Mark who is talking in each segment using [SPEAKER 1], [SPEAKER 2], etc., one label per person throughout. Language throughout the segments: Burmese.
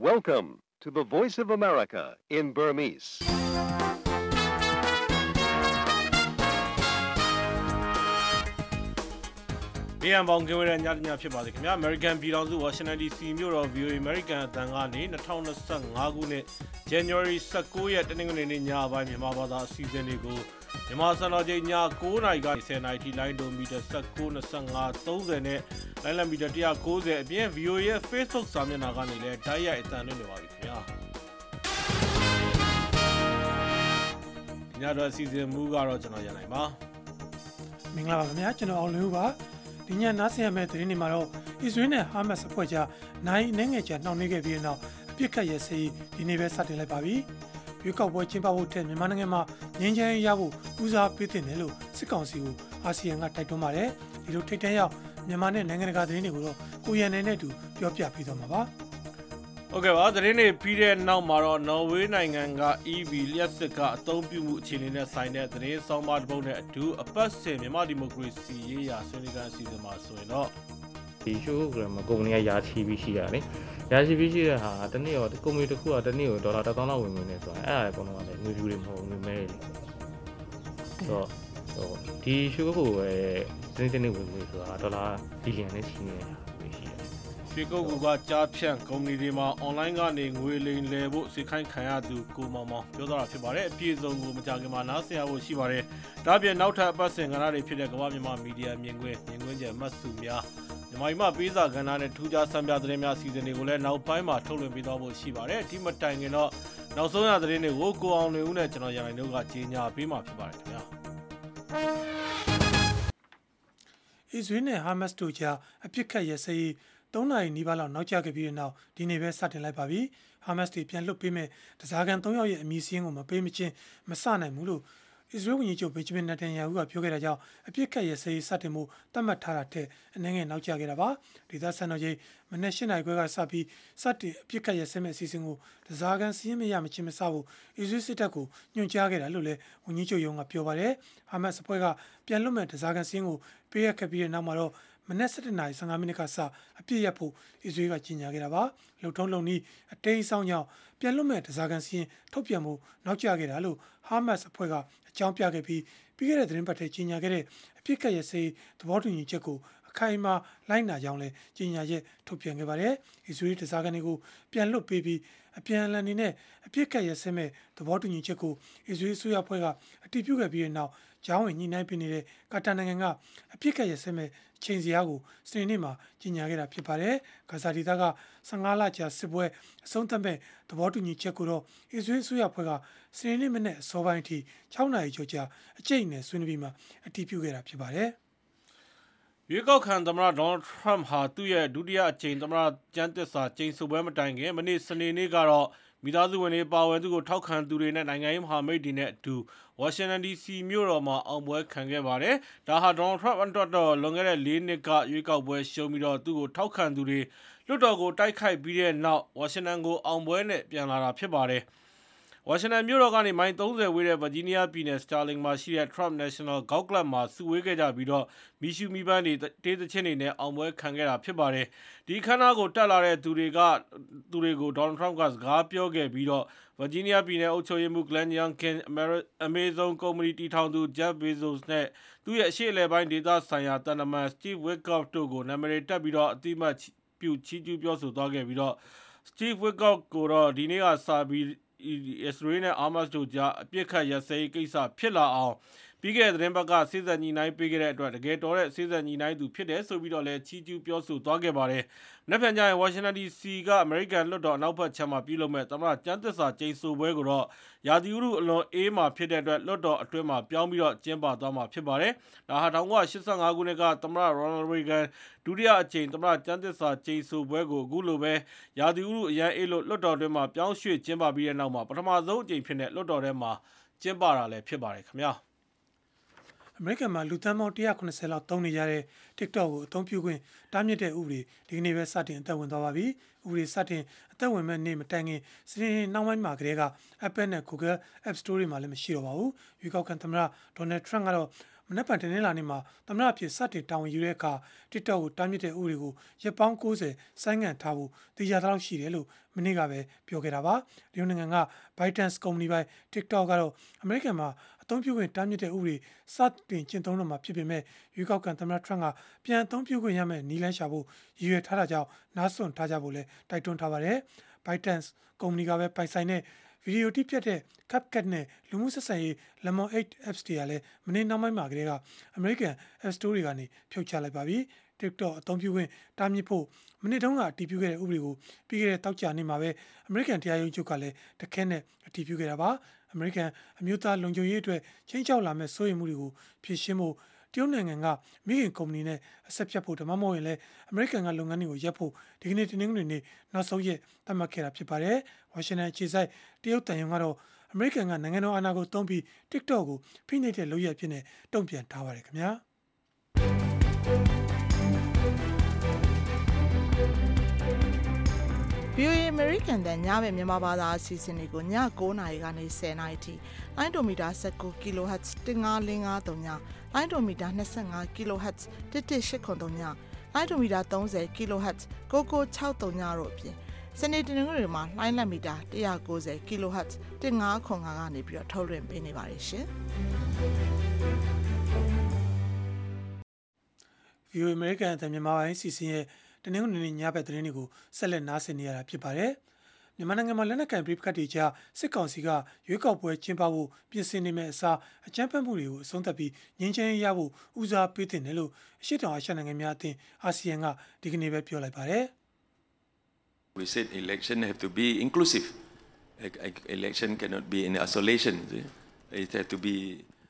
[SPEAKER 1] Welcome to the Voice of America in Burmese.
[SPEAKER 2] ။ဒီအပေါင်းကဝရညညဖြစ်ပါစေခင်ဗျာ American ပြည်တော်စု Washington DC မြို့တော် VOA American အသံကနေ2025ခုနှစ် January 19ရက်တနင်္ဂနွေနေ့ညပိုင်းမြန်မာဘာသာအစီအစဉ်လေးကိုမြန်မာစံတော်ချိန်ည9:00နာရီကနေ10:00နာရီထိလိုင်းဒိုမီတာ19 25 30နဲ့လိုင်းလံမီတာ190အပြင် VOA ရဲ့ Facebook စာမျက်နှာကနေလည်းဓာတ်ရိုက်အသံလွှင့်နေပါပြီခင်ဗျာ။ညတော့အစီအစဉ်မူကတော့ကျွန်တော်ရနိုင်ပါ
[SPEAKER 3] မင်္ဂလာပါခင်ဗျာကျွန်တော်အောင်လင်းဦးပါဒီညနားဆင်ရမယ့်သတင်းတွေမှာတော့အစ္စရေးနဲ့ဟာမတ်စ်အဖွဲ့ကြားနိုင်အနေငယ်ကြာနှောင့်နှေးခဲ့ပြီးတဲ့နောက်အပြစ်ခတ်ရစေးဒီနေ့ပဲစတင်လိုက်ပါပြီရွေးကောက်ပွဲကျင်းပဖို့တဲ့မြန်မာနိုင်ငံမှာငြိမ်းချမ်းရေးရဖို့ဦးစားပေးတင်တယ်လို့စစ်ကောင်စီကိုအာဆီယံကတိုက်တွန်းပါတယ်ဒီလိုထိတ်တန့်ရောက်မြန်မာနဲ့နိုင်ငံတကာသတင်းတွေကိုတော့ကိုရန်နိုင်နဲ့တူပြောပြပေးသွားမှာပါ
[SPEAKER 2] ဟုတ်ကဲ့ပါသတင်းတွေပြီးတဲ့နောက်မှာတော့နော်ဝေးနိုင်ငံက EV လျှက်စစ်ကအသုံးပြုမှုအခြေအနေနဲ့ဆိုင်တဲ့သတင်းဆောင်းပါးတစ်ပုဒ်နဲ့အတူအပတ်စဉ်မြန်မာဒီမိုကရေစီရေးရာဆွေးနွေးခန်းအစီအစဉ်မှာဆိုရင်တော့
[SPEAKER 4] ဒီ show ကမှာကုမ္ပဏီကယာချီပြီးရှိတာလေယာချီပြီးရှိတဲ့ဟာတနေ့ရောကုမ္ပဏီတစ်ခုကတနေ့ကိုဒေါ်လာ1000လောက်ဝင်နေတယ်ဆိုတာအဲ့ဒါကတော့လည်းငွေပြူတွေမဟုတ်ငွေမဲတွေဆိုတော့ဒီ show ကိုပဲတနေ့ဝင်ဆိုတာဒေါ်လာဘီလီယံနဲ့ချီနေတာရှိတယ်
[SPEAKER 2] ရွှေကုတ်ကကြားဖြန့်ကုမ္ပဏီတွေမှာ online ကနေငွေလိမ်လည်ဖို့စိတ်ခိုင်းခံရသူကိုမောင်မောင်ပြောတာဖြစ်ပါတယ်အပြည့်အစုံကိုမကြခင်မှာနားဆင်ရဖို့ရှိပါတယ်ဒါပြင်နောက်ထပ်အပတ်စဉ်ကဏ္ဍတွေဖြစ်တဲ့ကမ္ဘာမြန်မာမီဒီယာမြင်ကွင်းကျမှတ်စုများမြန်မာပြည်မှာပေးစာကဏ္ဍနဲ့ထူးခြားစံပြသတင်းများစီစဉ်တွေကိုလည်းနောက်ပိုင်းမှာထုတ်လွှင့်ပေးသွားဖို့ရှိပါတယ်ဒီမတိုင်ခင်တော့နောက်ဆုံးရသတင်းတွေကိုကိုအောင်လွင်ဦးနဲ့ကျွန်တော်ရန်နိုင်တို့ကကြီးညာပေးမှာဖြစ်ပါတယ်ခင်ဗျာ
[SPEAKER 3] အစ္စရေးနဲ့ဟာမတ်စ်တို့ကြားအပြစ်ခတ်ရစေး3နာရီနီးပါးလောက်နောက်ကျခဲ့ပြီးတဲ့နောက်ဒီနေ့ပဲစတင်လိုက်ပါပြီ။ဟာမတ်စ်တွေပြန်လွှတ်ပေးမဲ့တစားကန်3ယောက်ရဲ့အမည်စင်းကိုမပေးမချင်းမစနိုင်ဘူးလို့အစ္စရေးဝန်ကြီးချုပ်ဘင်ဂျမင်နက်တန်ယာဟုကပြောခဲ့တာကြောင့်အပြစ်ခတ်ရစေးစတင်မှုသတ်မှတ်ထားတာတဲ့အနေငယ်နောက်ကျခဲ့တာပါ။ဒေသစံတော်ချိန်မနေ့8နာရီခွဲကစပြီးစတင်အပြစ်ခတ်ရစေးမဲ့အစီအစဉ်ကိုတစားကန်စီးရင်မရမချင်းမစဖို့အစ္စရေးစစ်တပ်ကိုညွှန်ကြားခဲ့တာလို့လည်းဝန်ကြီးချုပ်ယုံကပြောပါတယ်။ဟာမတ်စ်အဖွဲ့ကပြန်လွှတ်မဲ့တစားကန်စီးရင်ကိုပေးရခဲ့ပြီးတဲ့နောက်မှာတော့မနက်7:15မိနစ်ကစအပြည့်ရဖို့အစ္စရေးကကြီးညာခဲ့တာပါလုံထုံးလုံနည်းအတိမ်းဆောင်ကြောင့်ပြန်လွတ်မဲ့တစားကန်စီရင်ထုတ်ပြန်မှုနောက်ကျခဲ့တာလို့ဟာမတ်စ်အဖွဲ့ကအကြောင်းပြခဲ့ပြီးပြီးခဲ့တဲ့သတင်းပတ်ထဲကြီးညာခဲ့တဲ့အပြစ်ကရစေးသဘောတူညီချက်ကိုအခိုင်အမာလိုက်နာကြောင်းလည်းကြီးညာချက်ထုတ်ပြန်ခဲ့ပါတယ်အစ္စရေးတစားကန်တွေကိုပြန်လွတ်ပေးပြီးအပြန်အလှန်နေနဲ့အပြစ်ကရစေးမဲ့သဘောတူညီချက်ကိုအစ္စရေးအစိုးရအဖွဲ့ကအတည်ပြုခဲ့ပြီးတဲ့နောက်ကျောင်းဝင်ညှိနှိုင်းပေးနေတဲ့ကာတာနိုင်ငံကအပြစ်ကရစေးမဲ့ချိန်စရာကိုစနေနေ့မှာကြီးညာခဲ့တာဖြစ်ပါတယ်။ဂါဇာဒေသက15လကြာစစ်ပွဲအဆုံးသတ်မဲ့သဘောတူညီချက်ကိုတော့အစ္စရေးအစိုးရဖွဲ့ကစနေနေ့မနေ့အစောပိုင်းအထိ6နာရီကျော်ကြာအကျိတ်နဲ့ဆွေးနွေးပြီးမှအတည်ပြုခဲ့တာဖြစ်ပါတယ်
[SPEAKER 2] ။ရွေးကောက်ခံသမ္မတဒေါ်နယ်ထရမ့်ဟာသူ့ရဲ့ဒုတိယအကြိမ်သမ္မတကျမ်းသစ္စာကျိန်ဆိုပွဲမတိုင်ခင်မနေ့စနေနေ့ကတော့မိသားစုဝင်တွေပါဝင်သူကိုထောက်ခံသူတွေနဲ့နိုင်ငံရေးမဟာမိတ်တွေနဲ့အတူဝါရှင်တန် DC မြို့တော်မှာအောင်ပွဲခံခဲ့ပါတယ်။ဒါဟာဒေါ်နယ်ထရမ့်အတွက်တော့လွန်ခဲ့တဲ့4နှစ်ကရွေးကောက်ပွဲရှုံးပြီးတော့သူ့ကိုထောက်ခံသူတွေလွှတ်တော်ကိုတိုက်ခိုက်ပြီးတဲ့နောက်ဝါရှင်တန်ကိုအောင်ပွဲနဲ့ပြန်လာတာဖြစ်ပါတယ်။ဝါရှင်တန်မြို့တော်ကနေမိုင်30ဝေးတဲ့ဗာဂျီးနီးယားပြည်နယ်စတာလင်မှာရှိတဲ့ Trump National Golf Club မှာစုဝေးခဲ့ကြပြီးတော့မီရှူမီပန်းတွေတေးသချင်းတွေနဲ့အောင်ပွဲခံခဲ့တာဖြစ်ပါတယ်။ဒီခန်းနာကိုတက်လာတဲ့သူတွေကိုဒေါ်နယ်ထရမ့်ကစကားပြောခဲ့ပြီးတော့ဗာဂျီးနီးယားပြည်နယ်အုပ်ချုပ်ရေးမှူး Glenn Youngkin, Amazon ကုမ္ပဏီတည်ထောင်သူ Jeff Bezos နဲ့သူ့ရဲ့အရှေ့အလယ်ပိုင်းဒေသဆိုင်ရာသံတမန် Steve Witkoff တို့ကိုနာမည်တက်ပြီးတော့အတိအမှတ်ပြုချီးကျူးပြောဆိုသွားခဲ့ပြီးတော့ Steve Witkoff ကိုတော့ဒီနေ့ကစပြီးအစ္စရေးနဲ့အာမတ်စ်တို့ကြားအပြစ်ခတ်ရစဲကိစ္စဖြစ်လာအောင်ပြီးခဲ့တဲ့သတင်းပတ်ကစေ့စပ်ညီနိုင်ပေးခဲ့တဲ့အတွက်တကယ်တော်တဲ့စေ့စပ်ညီနိုင်သူဖြစ်တယ်ဆိုပြီးတော့လည်းချီးကျူးပြောဆိုသွားခဲ့ပါတယ်။နောက်ပြန်ကြရင်ဝါရှင်တန် DC ကအမေရိကန်လွှတ်တော်အနောက်ဘက်ခြမ်းမှာပြုလုပ်မဲ့သမ္မတကျမ်းသစ္စာကျိန်ဆိုပွဲကိုတော့ရာသီဥတုအလွန်အေးမှာဖြစ်တဲ့အတွက်လွှတ်တော်အတွင်းမှာပြောင်းပြီးတော့ကျင်းပသွားမှာဖြစ်ပါတယ်။ဒါဟာ1985ခုနှစ်ကသမ္မတ Ronald Reagan ဒုတိယအကြိမ်သမ္မတကျမ်းသစ္စာကျိန်ဆိုပွဲကိုအခုလိုပဲရာသီဥတုအရန်အေးလို့လွှတ်တော်အတွင်းမှာပြောင်းရွှေ့ကျင်းပပြီးတဲ့နောက်မှာပထမဆုံးအကြိမ်ဖြစ်တဲ့လွှတ်တော်ထဲမှာကျင်းပတာလည်းဖြစ်ပါတယ်ခင်ဗျာ။
[SPEAKER 3] အမေရိကန်မှာလူသန်းပေါင်း190လောက်သုံးနေကြတဲ့ TikTok ကိုအသုံးပြုခွင့်တားမြစ်တဲ့ဥပဒေဒီကနေ့ပဲစတင်အသက်ဝင်သွားပါပြီ။ဥပဒေစတင်အသက်ဝင်မဲ့နေ့မတိုင်ခင်စနေနေ့နောက်ပိုင်းမှာကတည်းက Apple နဲ့ Google App Store တွေမှာလည်းမရှိတော့ပါဘူး။ရွေးကောက်ခံသမ္မတ Donald Trump ကတော့မနက်ဖြန်တနင်္လာနေ့မှာသမ္မတအဖြစ်စတင်တာဝန်ယူတဲ့အခါ TikTok ကိုတားမြစ်တဲ့ဥပဒေကိုရက်ပေါင်း90ဆိုင်းငံ့ထားဖို့သိကြတော့ရှိတယ်လို့မနေ့ကပဲပြောခဲ့တာပါ။တရုတ်နိုင်ငံက ByteDance ကုမ္ပဏီပိုင် TikTok ကတော့အမေရိကန်မှာအသုံးပြုခွင့်တားမြစ်တဲ့ဥပဒေစတင်ကျင့်သုံးတော့မှာဖြစ်ပေမဲ့ရွေးကောက်ခံသမ္မတထရန့်ကပြန်အသုံးပြုခွင့်ရမယ့်နည်းလမ်းရှာဖို့ရည်ရွယ်ထားတာကြောင့်နားစွင့်ထားကြဖို့လည်းတိုက်တွန်းထားပါတယ်။ ByteDance ကုမ္ပဏီကပဲပိုင်ဆိုင်တဲ့ဗီဒီယိုတိပြတ်တဲ့ CapCut နဲ့လူမှုဆက်ဆံရေး Lemon 8 apps တွေကလည်းမနေ့နောက်ပိုင်းမှာကတည်းကအမေရိကန် App Store တွေကနေဖြုတ်ချလိုက်ပါပြီ။ TikTok အသုံးပြုခွင့်တားမြစ်ဖို့မနေ့တုန်းကအတည်ပြုခဲ့တဲ့ဥပဒေကိုပြီးခဲ့တဲ့တောက်ကြနေ့မှာပဲအမေရိကန်တရားရုံးချုပ်ကလည်းတခဲနဲ့အတည်ပြုခဲ့တာပါ။အမေရိကန်အမျိုးသားလုံခြုံရေးအတွက်ချင်းချောက်လာမဲ့စိုးရိမ်မှုတွေကိုဖြေရှင်းဖို့တရုတ်နိုင်ငံကမိခင်ကုမ္ပဏီနဲ့အဆက်ဖြတ်ဖို့ဒါမှမဟုတ်ရင်လည်းအမေရိကန်ကလုပ်ငန်းတွေကိုရပ်ဖို့ဒီကနေ့တင်းနှင်းတွေနေ့နောက်ဆုံးရက်သတ်မှတ်ခဲ့တာဖြစ်ပါတယ်။ဝါရှင်တန်အခြေစိုက်တရုတ်တန်ယုံကတော့အမေရိကန်ကနိုင်ငံတော်အာဏာကိုသုံးပြီး TikTok ကိုဖိနှိပ်တဲ့လုပ်ရအဖြစ်နဲ့တုံ့ပြန်ထားပါတယ်ခင်ဗျာ။
[SPEAKER 5] VOA American တဲ့ညပဲမြန်မာဘာသာအစီအစဉ်တွေကိုည9:00နာရီကနေ10:00နာရီထိလိုင်းဒိုမီတာ19 kHz 15553ညလိုင်းဒိုမီတာ25 kHz 11803ညလိုင်းဒိုမီတာ30 kHz 9963ညတို့အပြင်စနေတနင်္ဂနွေတွေမှာလိုင်းလက်မီတာ190 kHz 1505ကနေပြီးတော့ထုတ်လွှင့်ပေးနေပါတယ်ရှင်
[SPEAKER 3] ။ VOA American တဲ့မြန်မာပိုင်းစီစဉ်ရဲ့တနင်္ဂနွေနေ့ညဘက်သတင်းတွေကိုဆက်လက်နားဆင်နေရတာဖြစ်ပါတယ်။မြန်မာနိုင်ငံမှာလက်နက်ကိုင်ပဋိပက္ခတွေကြားစစ်ကောင်စီကရွေးကောက်ပွဲကျင်းပဖို့ပြင်ဆင်နေမဲ့အစားအကြမ်းဖက်မှုတွေကိုအဆုံးသတ်ပြီးငြိမ်းချမ်းရေးရဖို့ဦးစားပေးတင်တယ်လို့အရှေ့တောင်အာရှနိုင်ငံများအသင်းအာဆီယံကဒီကနေ့ပဲပြောလိုက်ပါတယ်။
[SPEAKER 6] We said election have to be inclusive. Election cannot be in isolation. It has to be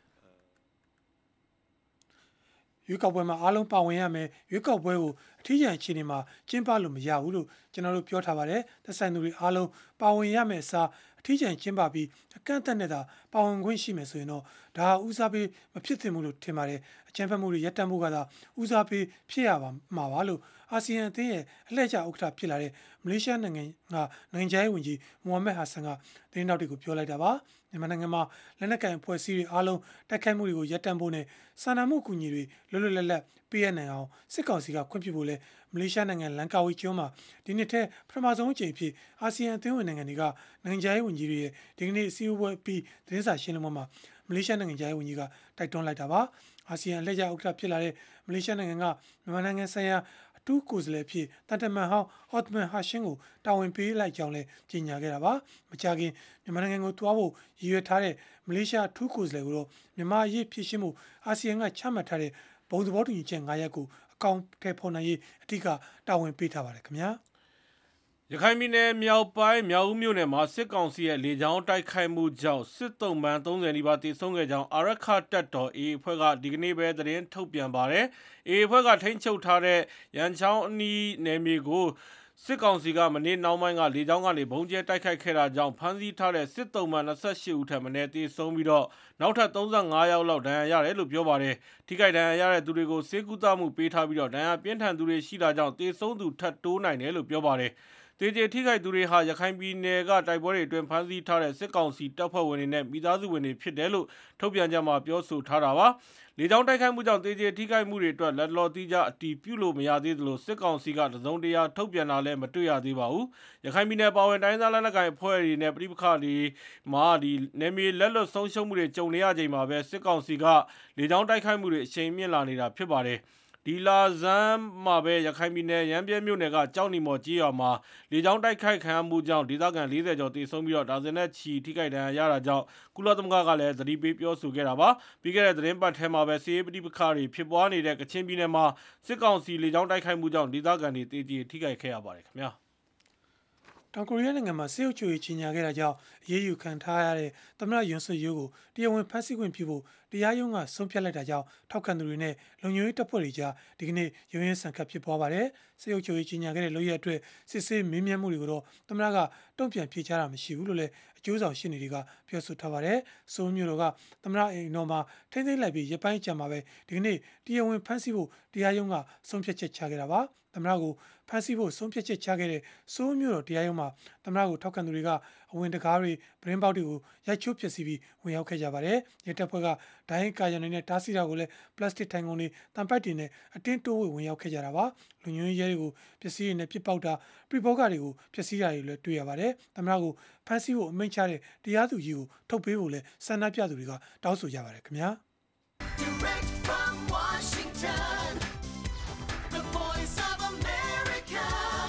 [SPEAKER 3] ရွေးကောက်ပွဲမှာအားလုံးပါဝင်ရမယ်ရွေးကောက်ပွဲကိုအထီးကျန်အခြေအနေမှာကျင်းပလို့မရဘူးလို့ကျွန်တော်တို့ပြောထားပါတယ်သက်ဆိုင်သူတွေအားလုံးပါဝင်ရမယ်အစားအထီးကျန်ကျင်းပပြီးအကန့်အသတ်နဲ့သာပါဝင်ခွင့်ရှိမယ်ဆိုရင်တော့ဒါဟာဦးစားပေးမဖြစ်သင့်ဘူးလို့ထင်ပါတယ်အကြမ်းဖက်မှုတွေရပ်တန့်မှုကသာဦးစားပေးဖြစ်ရမှာပါလို့အာဆီယံအသင်းရဲ့အလှည့်ကျဥက္ကဋ္ဌဖြစ်လာတဲ့မလေးရှားနိုင်ငံကနိုင်ငံခြားရေးဝန်ကြီးမိုဟာမက်ဟာဆန်ကသတင်းတောက်တွေကိုပြောလိုက်တာပါမြန်မာနိုင်ငံမှာလက်နက်ကိုင်အဖွဲ့အစည်းတွေအားလုံးတိုက်ခိုက်မှုတွေကိုရပ်တန့်ဖို့နဲ့စာနာမှုအကူအညီတွေလွတ်လွတ်လပ်လပ်ပေးရနိုင်အောင်စစ်ကောင်စီကခွင့်ပြုဖို့လဲမလေးရှားနိုင်ငံလန်ကာဝီကျွန်းမှာဒီနှစ်ထဲပထမဆုံးအကြိမ်အဖြစ်အာဆီယံအသင်းဝင်နိုင်ငံတွေကနိုင်ငံခြားရေးဝန်ကြီးတွေရဲ့ဒီကနေ့အစည်းအဝေးပြီးသတင်းစာရှင်းလင်းပွဲမှာမလေးရှားနိုင်ငံခြားရေးဝန်ကြီးကတိုက်တွန်းလိုက်တာပါအာဆီယံအလှည့်ကျဥက္ကဋ္ဌဖြစ်လာတဲ့မလေးရှားနိုင်ငံကမြန်မာနိုင်ငံဆိုင်ရာအထူးကိုယ်စားလှယ်ဖြစ်တန်တမန်ဟောင်းအော့တမန်ဟာရှင်းကိုတာဝန်ပေးလိုက်ကြောင်းလည်းကြေညာခဲ့တာပါမကြခင်မြန်မာနိုင်ငံကိုတွားဖို့ရည်ရွယ်ထားတဲ့မလေးရှားအထူးကိုယ်စားလှယ်ကိုတော့မြန်မာအရေးဖြစ်ရှင်းမှုအာဆီယံကချမှတ်ထားတဲ့ဘုံသဘောတူညီချက်9ရပ်ကိုအကောင့်ထဲပေါ်နိုင်ရေးအထူးတာဝန်ပေးထားပါတယ်ခင်ဗျာ
[SPEAKER 2] ရခိုင်ပြည်နယ်မြောက်ပိုင်းမြောက်ဦးမြို့နယ်မှာစစ်ကောင်စီရဲ့လေကြောင်းတိုက်ခိုက်မှုကြောင့်စစ်သုံးပန်း30နီးပါးတေဆုံးခဲ့ကြောင်းအာရခတပ်တော် AA အဖွဲ့ကဒီကနေ့ပဲသတင်းထုတ်ပြန်ပါတယ်။ AA အဖွဲ့ကထိန်းချုပ်ထားတဲ့ရန်ချောင်းအနီးနယ်မြေကိုစစ်ကောင်စီကမနေ့နောက်ပိုင်းကလေကြောင်းကနေဘုံကျဲတိုက်ခိုက်ခဲ့တာကြောင့်ဖမ်းဆီးထားတဲ့စစ်သုံးပန်း28ဦးထပ်မံတေဆုံးပြီးတော့နောက်ထပ်35ယောက်လောက်ဒဏ်ရာရတယ်လို့ပြောပါတယ်။ထိခိုက်ဒဏ်ရာရတဲ့သူတွေကိုစေကူတာမှုပေးထားပြီးတော့ဒဏ်ရာပြင်းထန်သူတွေရှိတာကြောင့်တေဆုံးသူထပ်တိုးနိုင်တယ်လို့ပြောပါတယ်။တေကျေထိခိုက်သူတွေဟာရခိုင်ပြည်နယ်ကတိုက်ပွဲတွေအတွင်းဖမ်းဆီးထားတဲ့စစ်ကောင်စီတပ်ဖွဲ့ဝင်တွေနဲ့မိသားစုဝင်တွေဖြစ်တယ်လို့ထုတ်ပြန်ကြမှာပြောဆိုထားတာပါ။လေကြောင်းတိုက်ခိုက်မှုကြောင့်တေကျေထိခိုက်မှုတွေအတွက်လက်လော်တီးကြအတီးပြုလို့မရသေးသလိုစစ်ကောင်စီကတစုံတရာထုတ်ပြန်တာလည်းမတွေ့ရသေးပါဘူး။ရခိုင်ပြည်နယ်ပါဝင်တိုင်းသားလက်နက်ကိုင်အဖွဲ့တွေနဲ့ပြည်ပခါတွေမှာနယ်မြေလက်လွတ်ဆုံးရှုံးမှုတွေကြုံနေရချိန်မှာပဲစစ်ကောင်စီကလေကြောင်းတိုက်ခိုက်မှုတွေအရှိန်မြင့်လာနေတာဖြစ်ပါတယ်။ဒီလာဇန်မှာပဲရခိုင်ပြည်နယ်ရမ်းပြဲမြို့နယ်ကကြောက်နီမော်ကြီးရွာမှာလေကြောင်းတိုက်ခိုက်ခံမှုကြောင့်ဒေသခံ40ကျော်တေဆုံးပြီးတော့ဒါဇင်နဲ့ချီထိခိုက်ဒဏ်ရာရတာကြောင့်ကုလသမဂ္ဂကလည်းသတိပေးပြောဆိုခဲ့တာပါပြီးခဲ့တဲ့သတင်းပတ်ထဲမှာပဲစီးရေးပဋိပက္ခတွေဖြစ်ပွားနေတဲ့ကချင်ပြည်နယ်မှာစစ်ကောင်စီလေကြောင်းတိုက်ခိုက်မှုကြောင့်ဒေသခံတွေတေကျေထိခိုက်ခဲ့ရပါတယ်ခင်ဗျာ
[SPEAKER 3] တောင်ကိုရီးယားနိုင်ငံမှာစစ်အုပ်ချုပ်ရေးကြီးညာခဲ့တာကြောင့်အရေးယူခံထားရတဲ့သမ္မတယွန်ဆွတ်ယိုးကိုတရားဝင်ဖမ်းဆီးခွင့်ပြုဖို့တရားရုံးကဆုံးဖြတ်လိုက်တာကြောင့်ထောက်ခံသူတွေနဲ့လုံခြုံရေးတပ်ဖွဲ့တွေကြားဒီကနေ့ရုန်းရင်းဆန်ခတ်ဖြစ်ပွားပါတယ်။စစ်အုပ်ချုပ်ရေးကြီးညာခဲ့တဲ့လုပ်ရအတွက်စစ်ဆေးမေးမြန်းမှုတွေကိုတော့သမ္မတကတုံ့ပြန်ဖြေချတာမရှိဘူးလို့လည်းအကျိုးဆောင်ရှင်းနေတွေကပြောဆိုထားပါတယ်။ဆိုးမျိုးတို့ကသမ္မတအိမ်တော်မှာထိမ့်သိမ်းလိုက်ပြီးရပိုင်းအကြံမှာပဲဒီကနေ့တရားဝင်ဖမ်းဆီးဖို့တရားရုံးကဆုံးဖြတ်ချက်ချခဲ့တာပါ။သမ္မတကိုဖမ်းဆီးဖို့ဆုံးဖြတ်ချက်ချခဲ့တဲ့ဆိုးမျိုးတော်တရားရုံးမှာသမ္မတကိုထောက်ခံသူတွေကအဝင်တကားတွေပရင်းပေါက်တွေကိုရိုက်ချိုးဖျက်ဆီးပြီးဝင်ရောက်ခဲ့ကြပါတယ်။ရဲတပ်ဖွဲ့ကဒိုင်းကာရံတွေနဲ့တားဆီးတာကိုလည်းပလတ်စတစ်ထိုင်ကုန်တွေတံပိုက်တွေနဲ့အတင်းတိုးဝင်ရောက်ခဲ့ကြတာပါ။လူညွှန်ရဲတွေကိုပစ္စည်းတွေနဲ့ပစ်ပေါက်တာပြပေါကတွေကိုဖျက်ဆီးတာတွေလည်းတွေ့ရပါတယ်။သမ္မတကိုဖမ်းဆီးဖို့အမိန့်ချတဲ့တရားသူကြီးကိုထုတ်ပေးဖို့လည်းဆန္ဒပြသူတွေကတောင်းဆိုကြပါတယ်ခင်ဗျာ။
[SPEAKER 7] Direct from Washington, the voice of America,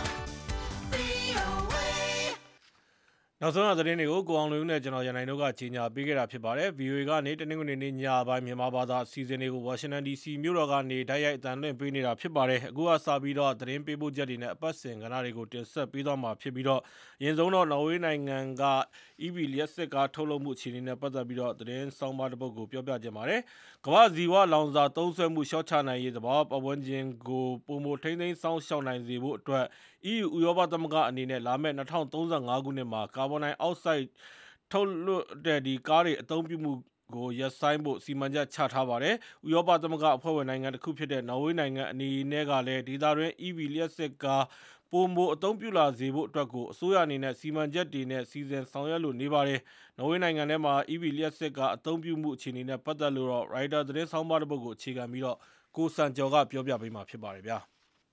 [SPEAKER 7] VOA.
[SPEAKER 2] နောက်ဆုံးရသတင်းတွေကိုကိုအောင်လူနဲ့ကျွန်တော်ရန်နိုင်တို့ကကြီးညာပေးခဲ့တာဖြစ်ပါတယ် VOA ကနေတနင်္ဂနွေနေ့ညပိုင်းမြန်မာဘာသာအစီအစဉ်တွေကို Washington DC မြို့တော်ကနေတိုက်ရိုက်အသံလွှင့်ပေးနေတာဖြစ်ပါတယ်အခုကစပြီးတော့သတင်းပေးပို့ချက်တွေနဲ့အပတ်စဉ်ကဏ္ဍတွေကိုတင်ဆက်ပေးသွားမှာဖြစ်ပြီးတော့အရင်ဆုံးတော့နော်ဝေးနိုင်ငံက EV လျှက်စစ်ကားထုတ်လုပ်မှုအခြေအနေနဲ့ပတ်သက်ပြီးတော့သတင်းဆောင်းပါးတစ်ပုဒ်ကိုပြောပြချင်ပါတယ်ကမ္ဘာဇီဝလောင်စာသုံးစွဲမှုရှော့ချနိုင်ရေးသဘောပတ်ဝန်းကျင်ကိုပုံမထိန်းသိမ်းစောင့်ရှောက်နိုင်စေဖို့အတွက် EU ဥရောပသမဂ္ဂအနေနဲ့လာမယ့်2035ခုနှစ်မှာကာဗွန်ဒိုင်အောက်ဆိုက်ထုတ်လွှတ်တဲ့ဒီကားတွေအသုံးပြုမှုကိုရပ်ဆိုင်းဖို့စီမံချက်ချထားပါတယ်။ဥရောပသမဂ္ဂအဖွဲ့ဝင်နိုင်ငံတစ်ခုဖြစ်တဲ့နော်ဝေးနိုင်ငံအနေနဲ့ကလည်းဒေသတွင်း EV လျှက်စစ်ကားပုံမအသုံးပြုလာစေဖို့အတွက်ကိုအစိုးရအနေနဲ့စီမံချက်တွေနဲ့စီစဉ်ဆောင်ရွက်လို့နေပါတယ်။နော်ဝေးနိုင်ငံထဲမှာ EV လျှက်စစ်ကားအသုံးပြုမှုအခြေအနေနဲ့ပတ်သက်လို့တော့ Reuters သတင်းဆောင်းပါးတစ်ပုဒ်ကိုအခြေခံပြီးတော့ကိုစံကျော်ကပြောပြပေးမှာဖြစ်ပါတယ်ဗျာ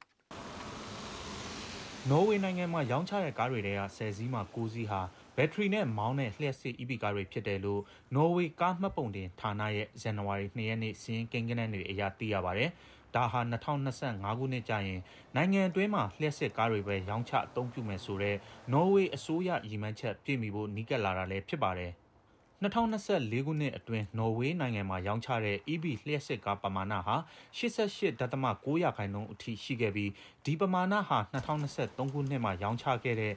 [SPEAKER 8] ။နော်ဝေးနိုင်ငံမှာရောင်းချတဲ့ကားတွေထဲက10စီးမှာ9စီးဟာဘက်ထရီနဲ့မောင်းတဲ့လျှက်စစ် EV ကားတွေဖြစ်တယ်လို့နော်ဝေးကားမှတ်ပုံတင်ဌာနရဲ့ဇန်နဝါရီ2ရက်နေ့စီးရင်ကိန်းဂဏန်းတွေအရသိရပါတယ်။ဒါဟာ2025ခုနှစ်ကျရင်နိုင်ငံအတွင်းမှာလျှက်စစ်ကားတွေပဲရောင်းချအသုံးပြုမယ်ဆိုတဲ့နော်ဝေးအစိုးရရည်မှန်းချက်ပြည့်မီဖို့နီးကပ်လာတာလည်းဖြစ်ပါတယ်။2024ခုနှစ်အတွင်းနော်ဝေးနိုင်ငံမှာရောင်းချတဲ့ EV လျှက်စစ်ကားပမာဏဟာ88.9%အထိရှိခဲ့ပြီးဒီပမာဏဟာ2023ခုနှစ်မှာရောင်းချခဲ့တဲ့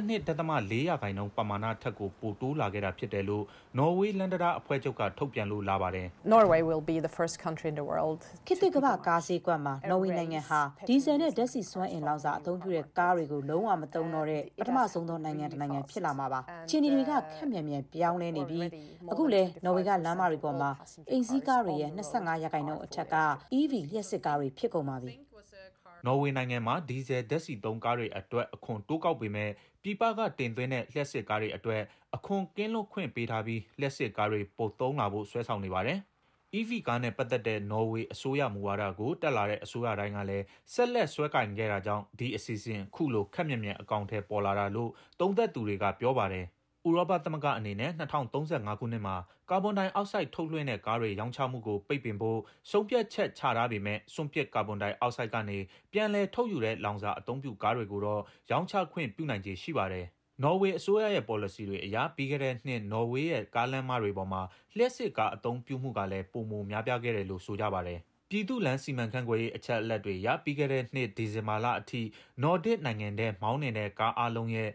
[SPEAKER 8] 82.4%ပမာဏထက်ကိုပိုတိုးလာခဲ့တာဖြစ်တယ်လို့နော်ဝေးလန်ဒတာအဖွဲ့ချုပ်ကထုတ်ပြန်လို့လာပါတယ်။
[SPEAKER 9] Norway will be the first country in the world
[SPEAKER 10] ခေတ်သစ်ကမ္ဘာကားဈေးကွက်မှာနော်ဝေးနိုင်ငံဟာဒီဇယ်နဲ့ဓာတ်ဆီစွမ်းအင်လောင်စာအသုံးပြုတဲ့ကားတွေကိုလုံးဝမသုံးတော့တဲ့ပထမဆုံးသောနိုင်ငံတစ်နိုင်ငံဖြစ်လာမှာပါ။ချင်းတွေကခက်မြန်မြန်ပြောင်းလဲနေပြီးအခုလဲနော်ဝေးကလမ်းမတွေပေါ်မှာအိမ်စီးကားတွေရဲ့25%အထက်က EV လျှက်စစ်ကားတွေဖြစ်ကုန်ပါပြီ
[SPEAKER 8] ။နော်ဝေးနိုင်ငံမှာဒီဇယ်ဓာတ်ဆီသုံးကားတွေအတွက်အခွန်တိုးကောက်ပေမဲ့ပြည်ပကတင်သွင်းတဲ့လျှက်စစ်ကားတွေအတွက်အခွန်ကင်းလွတ်ခွင့်ပေးထားပြီးလျှက်စစ်ကားတွေပိုသုံးလာဖို့ဆွဲဆောင်နေပါတယ်။ EV ကားနဲ့ပတ်သက်တဲ့နော်ဝေးအစိုးရမူဝါဒကိုတက်လာတဲ့အစိုးရတိုင်းကလည်းဆက်လက်ဆွဲကင်ခဲ့တာကြောင့်ဒီအစီအစဉ်ခုလိုခက်မြက်မြက်အကောင့်ထဲပေါ်လာတာလို့သုံးသပ်သူတွေကပြောပါတယ်။ဥရောပသမဂ္ဂအနေနဲ့2035ခုနှစ်မှာကာဗွန်ဒိုင်အောက်ဆိုက်ထုတ်လွှင့်တဲ့ကားတွေရောင်းချမှုကိုပိတ်ပင်ဖို့ဆုံးဖြတ်ချက်ချထားပေမဲ့စွန့်ပစ်ကာဗွန်ဒိုင်အောက်ဆိုက်ကနေပြန်လည်ထုတ်ယူတဲ့လောင်စာအသုံးပြုကားတွေကိုတော့ရောင်းချခွင့်ပြုနိုင်ခြေရှိပါတယ်။နော်ဝေးအစိုးရရဲ့ policy တွေအရပြီးခဲ့တဲ့နှစ်နော်ဝေးရဲ့ကားလမ်းမတွေပေါ်မှာလျှက်စစ်ကားအသုံးပြုမှုကလည်းပိုမိုများပြားခဲ့တယ်လို့ဆိုကြပါတယ်။ပြည်သူ့လမ်းစီမံခန့်ခွဲရေးအချက်အလက်တွေရပြီးခဲ့တဲ့နှစ်ဒီဇင်ဘာလအထိနော်ဒစ်နိုင်ငံထဲမောင်းနေတဲ့ကားအလုံးရဲ့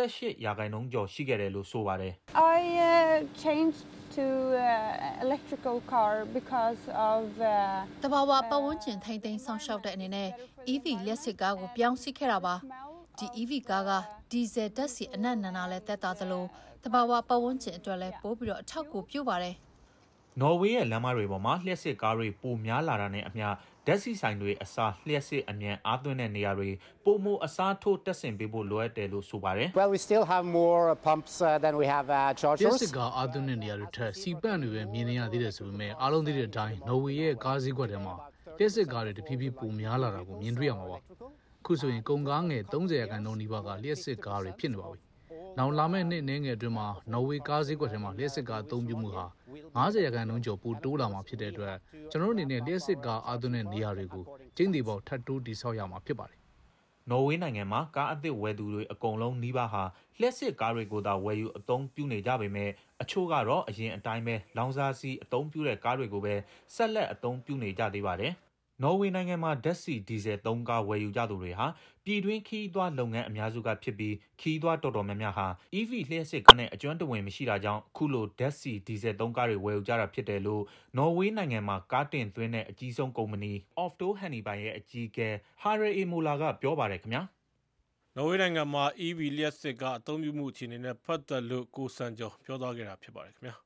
[SPEAKER 8] 28%ကျော်ရှိခဲ့တယ်လို့ဆိုပါတယ်
[SPEAKER 9] I changed to electrical car because of
[SPEAKER 11] တဘာဝပတ်ဝန်းကျင်ထိန်းသိမ်းဆောင်ရှောက်တဲ့အနေနဲ့ EV လျှက်စစ်ကားကိုပြောင်းစီခဲ့တာပါဒီ EV ကားကဒီဇယ်ဓာတ်ဆီအနက်နန္နာလဲတက်တာသလိုတဘာဝပတ်ဝန်းကျင်အတွက်လဲပိုးပြီးတော့အထောက်အကူပြုပါတယ်
[SPEAKER 8] နော်ဝေးရဲ့လမ်းမတွေပေါ်မှာလျှက်စစ်ကားတွေပိုများလာတာနဲ့အမျှဓာတ်ဆီဆိုင်တွေအစားလျှက်စစ်အမြန်အားသွင်းတဲ့နေရာတွေပိုမိုအစားထိုးတက်ဆင်ပေးဖို့လိုအပ်တယ်လို့ဆိုပါတယ်
[SPEAKER 12] Well we still have more pumps than we have chargers
[SPEAKER 13] လျှက်စစ်ကားအားသွင်းတဲ့နေရာတွေထက်စီပန့်တွေပဲမြင်နေရသေးတယ်ဆိုပေမဲ့အားလုံးသိတဲ့အတိုင်းနော်ဝေးရဲ့ကားဈေးကွက်ထဲမှာလျှက်စစ်ကားတွေတဖြည်းဖြည်းပိုများလာတာကိုမြင်တွေ့ရမှာပါခုဆိုရင်ကုန်ကားငယ်30%နီးပါးကလျှက်စစ်ကားတွေဖြစ်နေပါပြီနောက်လာမယ့်နှစ်နည်းငယ်အတွင်းမှာနော်ဝေးကားဈေးကွက်ထဲမှာလျှက်စစ်ကားအသုံးပြုမှုဟာ50%ကျော်ပိုတိုးလာမှာဖြစ်တဲ့အတွက်ကျွန်တော်တို့အနေနဲ့လျှက်စစ်ကားအားသွင်းတဲ့နေရာတွေကိုကျင်းသေးပေါက်ထပ်တိုးတည်ဆောက်ရမှာဖြစ်ပါတယ်
[SPEAKER 8] ။နော်ဝေးနိုင်ငံမှာကားအသစ်ဝယ်သူတွေအကုန်လုံးနီးပါးဟာလျှက်စစ်ကားတွေကိုသာဝယ်ယူအသုံးပြုနေကြပေမဲ့အချို့ကတော့အရင်အတိုင်းပဲလောင်စာဆီအသုံးပြုတဲ့ကားတွေကိုပဲဆက်လက်အသုံးပြုနေကြသေးပါတယ်။နော်ဝေးနိုင်ငံမှာဓာတ်ဆီဒီဇယ်သုံးကားဝယ်ယူကြသူတွေဟာပြည်တွင်းခီးသွွားလုပ်ငန်းအများစုကဖြစ်ပြီးခီးသွွားတော်တော်များများဟာ EV လျှက်စစ်ကားနဲ့အကျွမ်းတဝင်မရှိတာကြောင့်ခုလိုဓာတ်ဆီဒီဇယ်သုံးကားတွေဝယ်ယူကြတာဖြစ်တယ်လို့နော်ဝေးနိုင်ငံမှာကားတင်သွင်းတဲ့အကြီးဆုံးကုမ္ပဏီ Ofto Honey ပိုင်ရဲ့အကြီးအကဲ Harry Emola ကပြောပါတယ်ခင်ဗျာ
[SPEAKER 2] နော်ဝေးနိုင်ငံမှာ EV လျှက်စစ်ကားအသုံးပြုမှုအခြေအနေနဲ့ပတ်သက်လို့ကိုစံကျော်ပြောသွားခဲ့တာဖြစ်ပါတယ်ခင်ဗျာ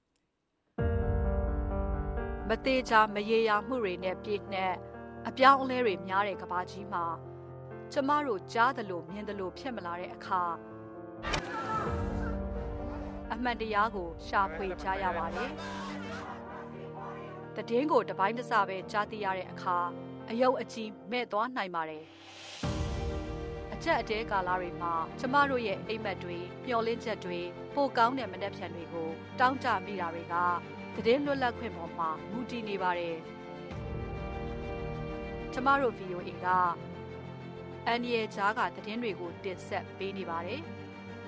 [SPEAKER 14] မသေးချာမရေရာမှုတွေနဲ့ပြည့်နှက်အပြောင်းအလဲတွေများတဲ့ကမ္ဘာကြီးမှာကျမတို့ကြားသလိုမြင်သလိုဖြစ်မလာတဲ့အခါအမှန်တရားကိုရှာဖွေကြရပါတယ်။တည်င်းကိုတစ်ပိုင်းတစ်စပဲကြားသိရတဲ့အခါအယုတ်အကြီးမဲ့သွားနိုင်ပါတယ်။အကြက်အတဲကာလတွေမှာကျမတို့ရဲ့အိမ်မက်တွေမျှော်လင့်ချက်တွေပိုကောင်းတဲ့မနှက်ဖြန်တွေကိုတောင်းကြမိတာတွေကတည်င်းလွတ်လပ်ခွင့်ပေါ်မှာမူတည်နေပါတယ်။ကျမတို့ VOA ကအန်ရီကြားကတည်င်းတွေကိုတင်ဆက်ပေးနေပါတယ်။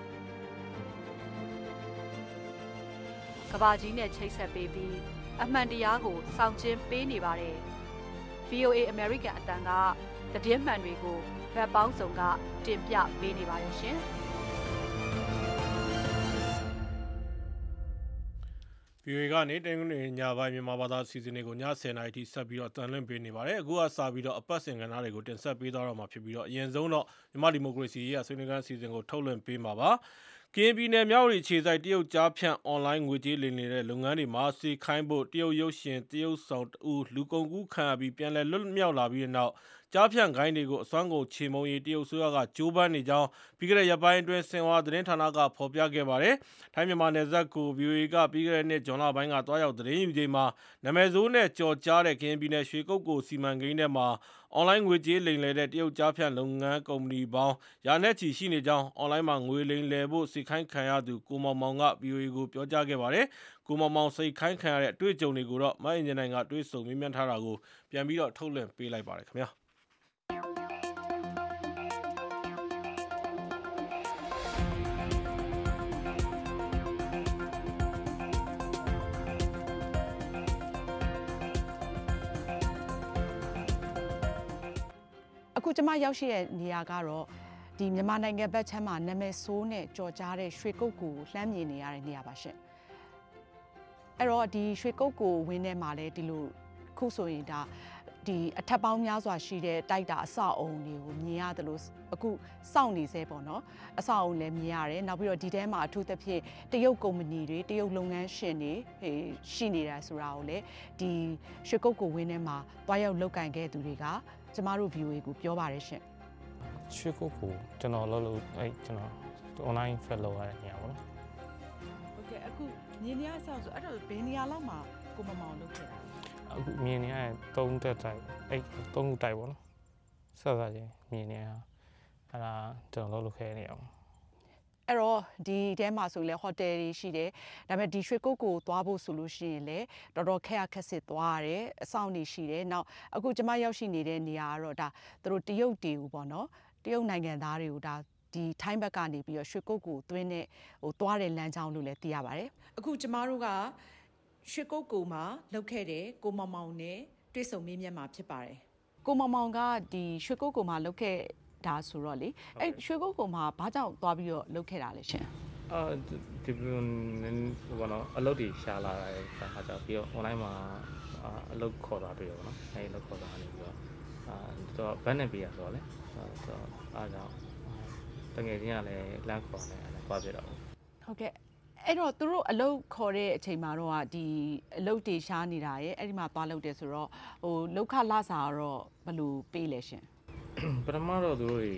[SPEAKER 14] ကဘာကြီးနဲ့ချိတ်ဆက်ပေးပြီးအမှန်တရားကိုစောင့်ကျဉ်ပေးနေပါတယ်။ VOA American အတန်းကတည်င်းမှန်တွေကိုဗတ်ပေါင်းစုံကတင်ပြပေးနေပါတယ်ရှင်။
[SPEAKER 2] VOA ကနေတင်းကနေညပိုင်းမြန်မာဘာသာအစီအစဉ်တွေကိုည10:00နာရီထိဆက်ပြီးတော့တန်လှည့်ပေးနေပါတယ်အခုကစပြီးတော့အပတ်စဉ်ကဏ္ဍတွေကိုတင်ဆက်ပေးသွားတော့မှာဖြစ်ပြီးတော့အရင်ဆုံးတော့မြန်မာဒီမိုကရေစီရေးဆွေးနွေးခန်းအစီအစဉ်ကိုထုတ်လွှင့်ပေးမှာပါကရင်ပြည်နယ်မြောက်ရီခြေဆိုင်တရုတ်ကြားဖြန့်အွန်လိုင်းငွေကြေးလိမ်လည်တဲ့လုပ်ငန်းတွေမှာစီခိုင်းဖို့တရုတ်ရုပ်ရှင်တရုတ်ဆောင်တူလူကုန်ကူးခံရပြီးပြန်လည်လွတ်မြောက်လာပြီးတဲ့နောက်ကြားဖြန့်ဂိုင်းတွေကိုအစွမ်းကုန်ချေမှုန်းရေးတရုတ်ဆိုရကကြိုးပမ်းနေကြောင်းပြီးခဲ့တဲ့ရက်ပိုင်းအတွင်းစင်ဝါသတင်းဌာနကဖော်ပြခဲ့ပါတယ်။ထိုင်းမြန်မာနယ်စပ်ကို VOA ကပြီးခဲ့တဲ့နှစ်ဇွန်လပိုင်းကတွားရောက်သတင်းယူချိန်မှာနာမည်ဆိုးနဲ့ကြော်ကြားတဲ့ကရင်ပြည်နယ်ရွှေကုတ်ကိုစီမံကိန်းထဲမှာအွန်လိုင်းငွေကြေးလိမ်လည်တဲ့တရုတ်ကြားဖြန့်လုပ်ငန်းကုမ္ပဏီပေါင်းရာနဲ့ချီရှိနေကြောင်းအွန်လိုင်းမှာငွေလိမ်လည်ဖို့စီခိုင်းခံရသူကိုမောင်မောင်က VOA ကိုပြောကြားခဲ့ပါတယ်။ကိုမောင်မောင်စိတ်ခိုင်းခံရတဲ့အတွေ့အကြုံတွေကိုတော့မအင်ဂျင်နိုင်ကတွေးဆုံမေးမြန်းထားတာကိုပြန်ပြီးတော့ထုတ်လွှင့်ပေးလိုက်ပါတယ်ခင်ဗျာ။
[SPEAKER 5] အခုကျမရောက်ရှိတဲ့နေရာကတော့ဒီမြန်မာနိုင်ငံဘက်ချမ်းမှာနာမည်ဆိုးနဲ့ကြော်ကြားတဲ့ရွှေကုတ်ကိုလှမ်းမြင်နေရတဲ့နေရာပါရှင်အဲ့တော့ဒီရွှေကုတ်ကိုဝင်းထဲမှာလဲဒီလိုခုဆိုရင်ဒါဒီအထက်ပေါင်းများစွာရှိတဲ့တိုက်တာအဆောက်အုံတွေကိုမြင်ရတယ်လို့အခုစောင့်နေသေးပေါ့နော်အဆောက်အုံလည်းမြင်ရတယ်နောက်ပြီးတော့ဒီထဲမှာအထူးသဖြင့်တရုတ်ကုမ္ပဏီတွေတရုတ်လုပ်ငန်းရှင်တွေရှိနေတာဆိုတာကိုလည်းဒီရွှေကုတ်ကိုဝင်းထဲမှာတွားရောက်လုပ်ကင်ခဲ့သူတွေကကျမတို့ VOA ကိုပြောပါတယ်ရှင်
[SPEAKER 4] ရွှေကုတ်ကိုကျွန်တော်လုပ်လို့ကျွန်တော် online ဖက်လုပ်ရတဲ့နေရာပေါ့နော်
[SPEAKER 5] ဟုတ်ကဲ့အခုမြင်နေရဆောက်ဆိုအဲ့တော့ဘယ်နေရာလောက်မှာကိုမမောင်လုပ်ခဲ့တာ
[SPEAKER 4] အခုမြင်နေရတဲ့3တက်တိုက်3ခုတိုက်ပေါ့နော်ဆက်စားချင်းမြင်နေရအဲ့ဒါကျွန်တော်လုပ်ခဲ့နေရအောင်
[SPEAKER 5] အဲ့တော့ဒီထဲမှာဆိုရင်လည်းဟိုတယ်တွေရှိတယ်ဒါပေမဲ့ဒီရွှေကုတ်ကိုသွားဖို့ဆိုလို့ရှိရင်လည်းတော်တော်ခက်ခက်စစ်သွားရတယ်အဆောင်နေရှိတယ်နောက်အခုကျမရောက်ရှိနေတဲ့နေရာကတော့ဒါသူတို့တရုတ်တွေကိုပေါ့နော်တရုတ်နိုင်ငံသားတွေကိုဒါဒီထိုင်းဘက်ကနေပြီးတော့ရွှေကုတ်ကိုသွင်းတဲ့ဟိုသွားတဲ့လမ်းကြောင်းလို့လည်းသိရပါတယ်အခုကျမတို့ကရွှေကုတ်ကိုမှာလောက်ခဲ့တယ်ကိုမောင်မောင်နဲ့တွေ့ဆုံမေးမြန်းမှာဖြစ်ပါတယ်ကိုမောင်မောင်ကဒီရွှေကုတ်ကိုမှာလောက်ခဲ့ဒါဆိုတော့လေအဲ့ရွှေကုတ်ကုံမှာဘာကြောင့်သွားပြီးတော့လုပ်ခဲ့တာလဲရှင်
[SPEAKER 4] ဒီဘောနော်အလုပ်တွေရှာလာတဲ့ခါကျပြီးတော့ online မှာအလုပ်ခေါ်တာတွေ့ရပါတော့အဲ့အလုပ်ခေါ်တာနေပြီးတော့တော့ဘတ်နဲ့ပေးရဆိုတော့လေတော့အားကြောင့်တကယ်ချင်းကလည်းလမ်းခေါ်နေတယ်သွားပြတော့
[SPEAKER 5] ဟုတ်ကဲ့အဲ့တော့သူတို့အလုပ်ခေါ်တဲ့အချိန်မှာတော့ဒီအလုပ်တွေရှားနေတာရဲ့အဲ့ဒီမှာသွားလုပ်တယ်ဆိုတော့ဟိုလောက်ခလာစာတော့ဘယ်လိုပေးလဲရှင်
[SPEAKER 4] ပထမတော့သူတို့တွေ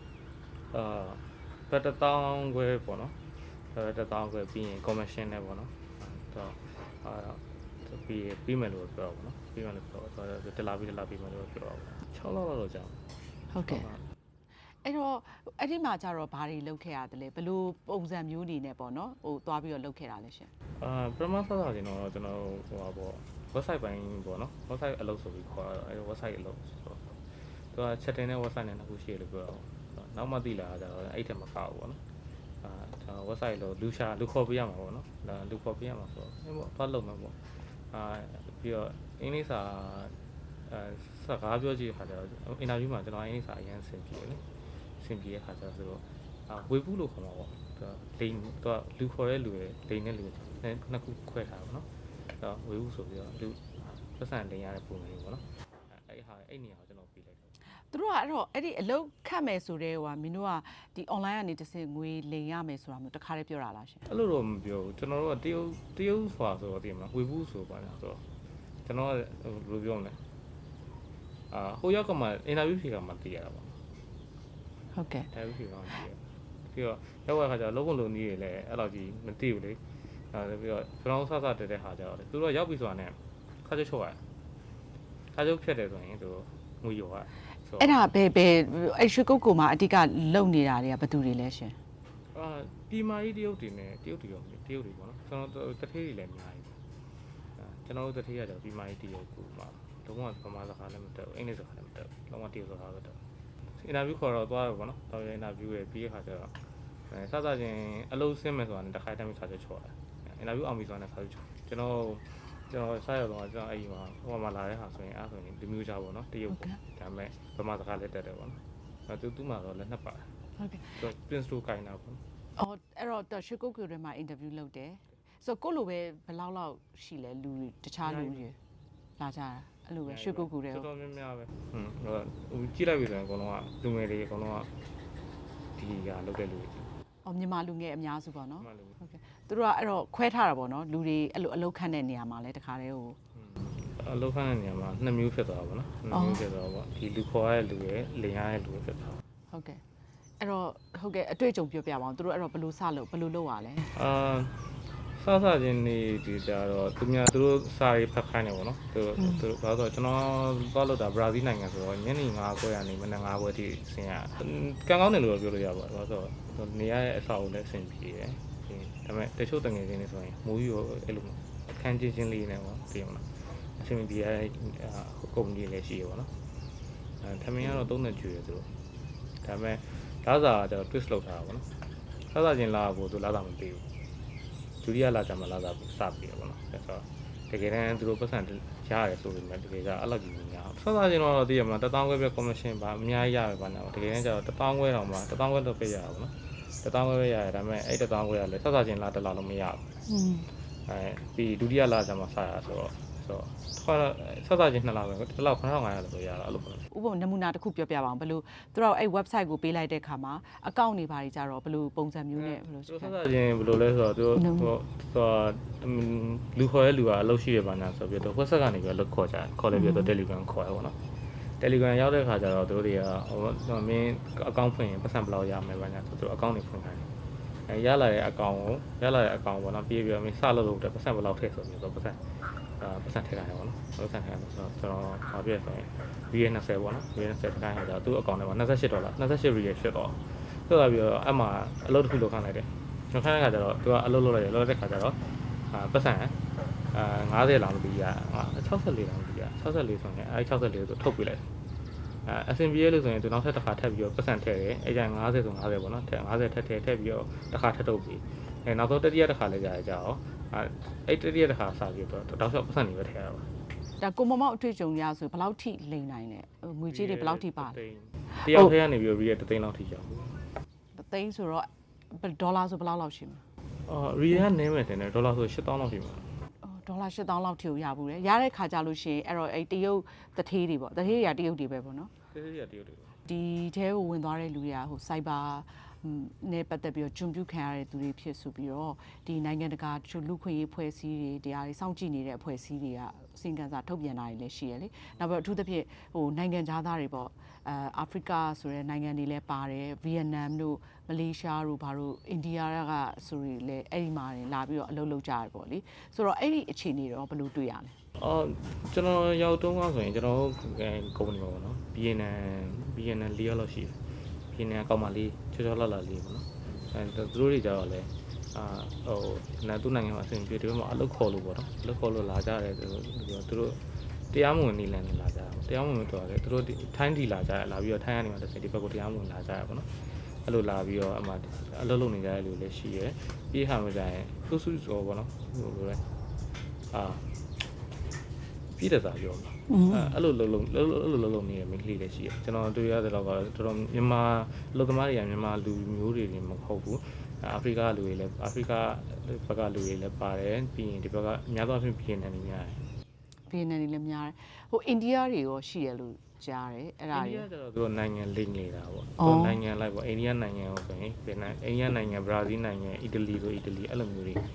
[SPEAKER 4] ဘတ်1000ခွဲပေါ့နော်1000ခွဲပြီးရင် commission နဲ့ပေါ့နော်တော့ပြီးမယ်လို့ပြောတော့ပေါ့နော်ပြီးမယ်လို့ပြောတော့တလာပြီးမယ်လို့ပြောတော့6လောက်တော့ကြာ
[SPEAKER 5] ဟုတ်ကဲ့အဲ့တော့အဲ့ဒီမှာကျတော့ဘာတွေလုပ်ခဲ့ရတယ်လဲဘယ်လိုပုံစံမျိုးနေနဲ့ပေါ့နော်ဟိုသွားပြီးတော့လုပ်ခဲ့တာလဲရှင်
[SPEAKER 4] ပထမစစချင်းတော့ကျွန်တော်ဟိုပါပေါ့ website ပိုင်းပေါ့နော် website အလုပ်ဆိုပြီးခေါ်တော့အဲ့ website အလုပ်ဆိုတော့သူက chatting နဲ့ website နဲ့နှစ်ခုရှိတယ်လို့ပြောတော့နောက်မှသိလာကြတော့အဲ့ထက်မကောက်ဘူးပေါ့နော်ဒါ website လို့လူခေါ်ပေးရမှာပေါ့နော်ဒါလူခေါ်ပေးရမှာဆိုတော့အဲ့ပေါ့သွားလုပ်မှာပေါ့ပြီးတော့အင်္ဂလိပ်စာစကားပြောကြည့်ခါကျတော့ interview မှာကျွန်တော်အင်္ဂလိပ်စာအရင်ဆင်ပြေတယ်လေဆင်ပြေတဲ့ခါကျတော့ဆိုတော့ဝေဘူးလို့ခေါ်မှာပေါ့လိန်သူကလူခေါ်တဲ့လူရဲ့လိန်နဲ့လူနှစ်ခုခွဲထားပါတော့နော်ဝေဘူးဆိုပြီးတော့လူပတ်စံလိန်ရတဲ့ပုံစံမျိုးပေါ့နော်အဲ့နေရာကိုကျွန်တော်ပြီးလိုက်တယ်
[SPEAKER 5] သူတို့ကအဲ့တော့အဲ့ဒီအလုပ်ခတ်မယ်ဆိုတဲ့ဟိုမင်းတို့ကဒီ online ကနေတစ်စင်ငွေလိန်ရမယ်ဆိုတာမျိုးတခါတည်းပြောတာလားရှင်
[SPEAKER 4] အဲ့လိုတော့မပြောဘူးကျွန်တော်တို့ကတရုတ်ဆိုတာဆိုတော့သိမှာဝေဘူးဆိုပါလားဆိုတော့ကျွန်တော်ကဘယ်လိုပြောမလဲဟိုရောက်ကမှ interview ဖြေကမှသိရတာပေါ့
[SPEAKER 10] ဟုတ်ကဲ့
[SPEAKER 4] diabetes ကောင်းရှိတယ်ပြီးတော့ရောက်တဲ့ခါကျတော့လုံးဝလုံးနည်းတွေလည်းအဲ့လိုကြီးမသိဘူးလေအဲပြီးတော့ကျွန်တော်ဆဆတက်တဲ့ခါကျတော့သူတို့ရောက်ပြီဆိုတာနဲ့ခါကျချုပ်ရတယ်ခါကျဖြတ်တယ်ဆိုရင်သူငွေရောရ
[SPEAKER 10] အဲ့ဒါဘယ်ရွှေကုတ်ကိုမှာအဓိကလုံနေတာတွေကဘယ်သူတွေလဲရှင်
[SPEAKER 4] ပြည်မာကြီးတရုတ်တွေနဲ့တရုတ်တွေရောတရုတ်တွေပေါ့နော်ကျွန်တော်တထေးတွေလည်းအများကြီးကျွန်တော်တို့တထေးရကြတော့ပြည်မာကြီးတရုတ်ကိုမှာလုံးဝဗမာစကားလည်းမတက်ဘူးအင်္ဂလိပ်စကားလည်းမတက်ဘူးလုံးဝတရုတ်စကားပဲတက်အင်တာဗျူးခေါ်တော့သွားတယ်ပေါ့နော်တော်ရအင်တာဗျူးရဲ့ပြီးတဲ့ခါကျတော့စသချင်းအလုံးစင်းမယ်ဆိုတာနဲ့တစ်ခါတည်းမှခါကျချော်တယ်အင်တာဗျူးအောင်ပြီဆိုတာနဲ့ခါကျချော်ကျွန်တော်စားရတော့ကျွန်တော်အဲ့ဒီမှာဟိုမှာလာတဲ့ဟာဆိုရင်အဲ့ဆိုရင်ဒီမျိုးကြပေါ့နော်တရုတ်ပေါ့ဒါပေမဲ့ဗမာစကားလည်းတက်တယ်ပေါ့နော်သူ့မှာတော့လည်းနှစ်ပါတယ်ဟုတ်ကဲ့သူ Prince 2ကိုင်းတာပေါ့
[SPEAKER 10] အော်အဲ့တော့ရွှေကုတ်ကိုတွေမှာအင်တာဗျူးလုပ်တယ်ဆိုတော့ကိုလိုပဲဘယ်လောက်ရှိလဲလူတခြားလူတွေလာကြတာအဲ့လိုပဲရွှေကုတ်ကိုတွေ
[SPEAKER 4] တော်တော်များများပဲဟိုကြည့်လိုက်ပြီဆိုရင်အကုန်လုံးကလူငယ်တွေအကုန်လုံးကဒီကလုပ်တဲ့လူတွေ
[SPEAKER 10] အော်မြန်မာလူငယ်အများစုပေါ့နော်ဟုတ်ကဲ့သူတို့ကအဲ့တော့ခွဲထားတာပေါ့နော်လူတွေအဲ့လိုအလုပ်ခန့်တဲ့နေရာမှာလဲတခါတည်းဟို
[SPEAKER 4] အလုပ်ခန့်တဲ့နေရာမှာနှစ်မျိုးဖြစ်သွားတာပေါ့နော်နှစ်မျိုးဖြစ်သွားတော့ဒီလူခေါ်ရတဲ့လူရဲ့လင်ရတဲ့လူဖြစ်သွား
[SPEAKER 10] ဟုတ်ကဲ့အဲ့တော့ဟုတ်ကဲ့အတွေ့အကြုံပြောပြပါအောင်သူတို့အဲ့တော့ဘယ်လိုစလုပ်ရလဲ
[SPEAKER 4] စချင်းနေဒီကြတော့သူများသူတို့စာရေးဖတ်ခိုင်းနေပေါ့နော်သူဘာလို့ဆိုကျွန်တော်သွားလို့တာဘရာဇီးနိုင်ငံဆိုတော့ညနေ9:00ခွဲကနေမနက်9:00ခွဲထိဆင်းရကံကောင်းတယ်လို့ပြောလို့ရပါတယ်ဘာလို့ဆိုနေရတဲ့အဆောက်အဦလည်းအဆင်ပြေတယ်ဒါပေမဲ့တချို့တငယ်ချင်းတွေဆိုရင်မိုးကြီးရောအဲ့လိုအခန်းချင်းလေးနဲ့ပေါ့တည်မလားအဆင်ပြေတဲ့ကုမ္ပဏီလည်းရှိရပါတော့ထမင်းကတော့3နှစ်ကျွေးတယ်သူတို့ဒါပေမဲ့လာစာကျတော့ twist လုပ်ထားတာပေါ့နော်လာစာချင်းလာဖို့သူလာစာမပေးဘူးဒုတိယလာကြမှာလာစာစပေးရပါတော့အဲ့တော့တကယ်တမ်းသူတို့ပတ်စံရတယ်ဆိုပေမဲ့တကယ်ကအဲ့လောက်ကြီးမများဘူးလာစာချင်းတော့တည်ရမှာ1000ခွဲပဲ commission ပါအများကြီးရပဲပါနော်တကယ်တမ်းကျတော့1000ခွဲတောင်မှ1000ခွဲတော့ပေးရတာပေါ့နော်1000ခွဲပဲရတယ်ဒါပေမဲ့အဲ့1000ခွဲကလည်းလာစာချင်းလာတစ်လောက်လုံးမရဘူးပြီးဒုတိယလာကြမှာစရဆိုတော့ဆက်စားချင်း2လပဲတစ်လောက်9500လို့ရတာအဲ့လိုပေါ့
[SPEAKER 10] ဥပမာနမူနာတစ်ခုပြောပြပါအောင်ဘယ်လိုသူတို့အဲ့ website ကိုပေးလိုက်တဲ့ခါမှာအကောင့်တွေဘာတွေကြတော့ဘယ်လိုပုံစံမျိုးနဲ့ဘယ်လို
[SPEAKER 4] ဆက်စားချင်းဘယ်လိုလဲဆိုတော့သူလူခေါ်ရဲ့လူကအလုပ်ရှိရပါညာဆိုပြီးတော့ website ကနေပြီးတော့ခေါ်ကြတယ်ခေါ်လိုက်ပြီးတော့ Telegram ခေါ်ရပါတော့ Telegram ရောက်တဲ့ခါကျတော့သူတို့တွေကဟိုမင်းအကောင့်ဖွင့်ရင်ပတ်စံဘယ်လောက်ရမယ်ပါညာဆိုသူတို့အကောင့်တွေဖွင့်ခိုင်းတယ်ရလာတဲ့အကောင့်ပေါ့နော်ပြီးပြီးမင်းစလုပ်တဲ့ပတ်စံဘယ်လောက်ထည့်ဆိုပြီးတော့ပတ်စံထည့်ခိုင်းတယ်ပေါ့နော်ပတ်စံထည့်ခိုင်းဆိုတော့ကျွန်တော်ဘာပြည့်ဆိုရင် VA20 ပေါ့နော် VA20 ထည့်ခိုင်းတော့သူ့အကောင့်ထဲမှာ$28 real ဖြစ်တော့ဆိုတော့ပြီးတော့အမှအလုပ်တစ်ခုလုပ်ခိုင်းလိုက်တယ်ကျွန်တော်ခိုင်းတဲ့ခါကျတော့သူကအလုပ်လုပ်လိုက်တယ်လုပ်တဲ့ခါကျတော့ပတ်စံ50လောက်မပြီးရ64လောက်မပြီးရ64ဆိုရင်အဲ64ကိုထုတ်ပြလိုက်အဆင်ပြေလို့ဆိုရင်သူနောက်ထပ်တစ်ခါထပ်ပြီးတော့ပတ်စံထည့်တယ်အဲကျရင်50ဆို50ပေါ့နော်ထည့်50ထပ်ထည့်ပြီးတော့တစ်ခါထပ်ထုတ်ပြီးနောက်ဆုံးတတိယတစ်ခါလည်းကြာကြအောင်အဲ့တတိယတစ်ခါစပြီးတော့တောက်လျှောက်ပတ်စံတွေပဲထည့်ရတာပါ
[SPEAKER 10] ဒါကိုမမောက်အတွေ့အကြုံရဆိုဘယ်လောက်ထိလိမ့်နိုင်လဲငွေကြေးတွေဘယ်လောက်ထိပါလဲ
[SPEAKER 4] တယောက်ထဲကနေပြီးတော့3သိန်းလောက်ထိရောက်ဘူး
[SPEAKER 10] 3သိန်းဆိုတော့ဒေါ်လာဆိုဘယ်လောက်ရှိမလဲ
[SPEAKER 4] ရီယာနည်းမယ်တင်တယ်ဒေါ်လာဆို8000လောက်ရှိမှာ
[SPEAKER 10] ဒေါ်လာ8000လောက်ထိကိုရဘူးလေရတဲ့ခါကြလို့ရှိရင်အဲ့တော့အဲ့တရုတ်တထေးတွေပေါ့တထေးတွေကတရုတ်တွေပဲပေါ့နော်
[SPEAKER 4] တထေးတွေကတရုတ်တွေ
[SPEAKER 10] ဒီထဲကိုဝင်သွားတဲ့လူတွေကဟိုစိုက်ဘာနဲ့ပတ်သက်ပြီးတော့ဂျွန်ပြူခံရတဲ့သူတွေဖြစ်ဆိုပြီးတော့ဒီနိုင်ငံတကာလူခွင့်ရေးဖွဲ့စည်းတွေတရားတွေစောင့်ကြည့်နေတဲ့အဖွဲ့အစည်းတွေကအစီအကံစာထုတ်ပြန်တာတွေလည်းရှိရလေနောက်ပြီးအထူးသဖြင့်ဟိုနိုင်ငံခြားသားတွေပေါ့အာဖရိကဆိုတဲ့နိုင်ငံတွေလည်းပါတယ်ဗီယက်နမ်တို့မလေးရှားတို့ဘာတို့အိန္ဒိယကဆိုရီလည်းအဲ့ဒီမှာလာပြီးတော့အလုပ်လုပ်ကြရတယ်ပေါ့လေဆိုတော့အဲ့ဒီအခြေအနေတော့ဘယ်လိုတွေ့ရလဲ
[SPEAKER 4] ကျွန်တော်ရောက်တော့ဆိုရင်ကျွန်တော်ကုမ္ပဏီပေါ့နော် BNN 4ရောက်လို့ရှိတယ်BNN အကောင့်မလေးချောချောလှလှလေးပေါ့နော်သူတို့တွေကြတော့လေသူ့နိုင်ငံမှာအဆင်ပြေတယ်မှာအလုပ်ခေါ်လို့ပေါ့နော်အလုပ်ခေါ်လို့လာကြတယ်သူတို့တရားမဝင်နေလန်နေလာကြတာတရားမဝင်တော့တယ်သူတို့ထိုင်းဒီလာကြလာပြီးတော့ထိုင်းကနေမှတစ်စက်ဒီဘက်ကိုတရားမဝင်လာကြရပေါ့နော်အဲ့လိုလာပြီးတော့အမှအလုပ်လုပ်နေကြတဲ့လူလည်းရှိရယ်ပြီးခါမှကျရင်စုဆိုပေါ့နော်ဟိုလိုလဲပြည်တယ်စာပြောမှာအဲ့လိုလုံးနေရမိကလေးလည်းရှိတယ်ကျွန်တော်တွေ့ရတဲ့တော့ကတော့တော်တော်မြန်မာလူသမားတွေကမြန်မာလူမျိုးတွေမဟုတ်ဘူးအာဖရိကလူတွေလည်းအာဖရိကဘက်ကလူတွေလည်းပါတယ်ပြီးရင်ဒီဘက်ကအများသောအားဖြင့်ဗီယက်နမ်တွေများတယ်
[SPEAKER 10] ဗီယက်နမ်တွေလည်းများတယ်ဟိုအိန္ဒိယတွေရောရှိရလို့ကြားတယ်အဲ့ဒါ
[SPEAKER 4] အိန္ဒိယကျတော့သူတို့နိုင်ငံလိမ့်နေတာပေါ့သူနိုင်ငံလိုက်ပေါ့အိန္ဒိယနိုင်ငံကိုဆိုရင်ဗီယက်နမ်အိန္ဒိယနိုင်ငံဘရာဇီးနိုင်ငံအီတလီဆိုအီတလီအဲ့လိုမျိုးတွေ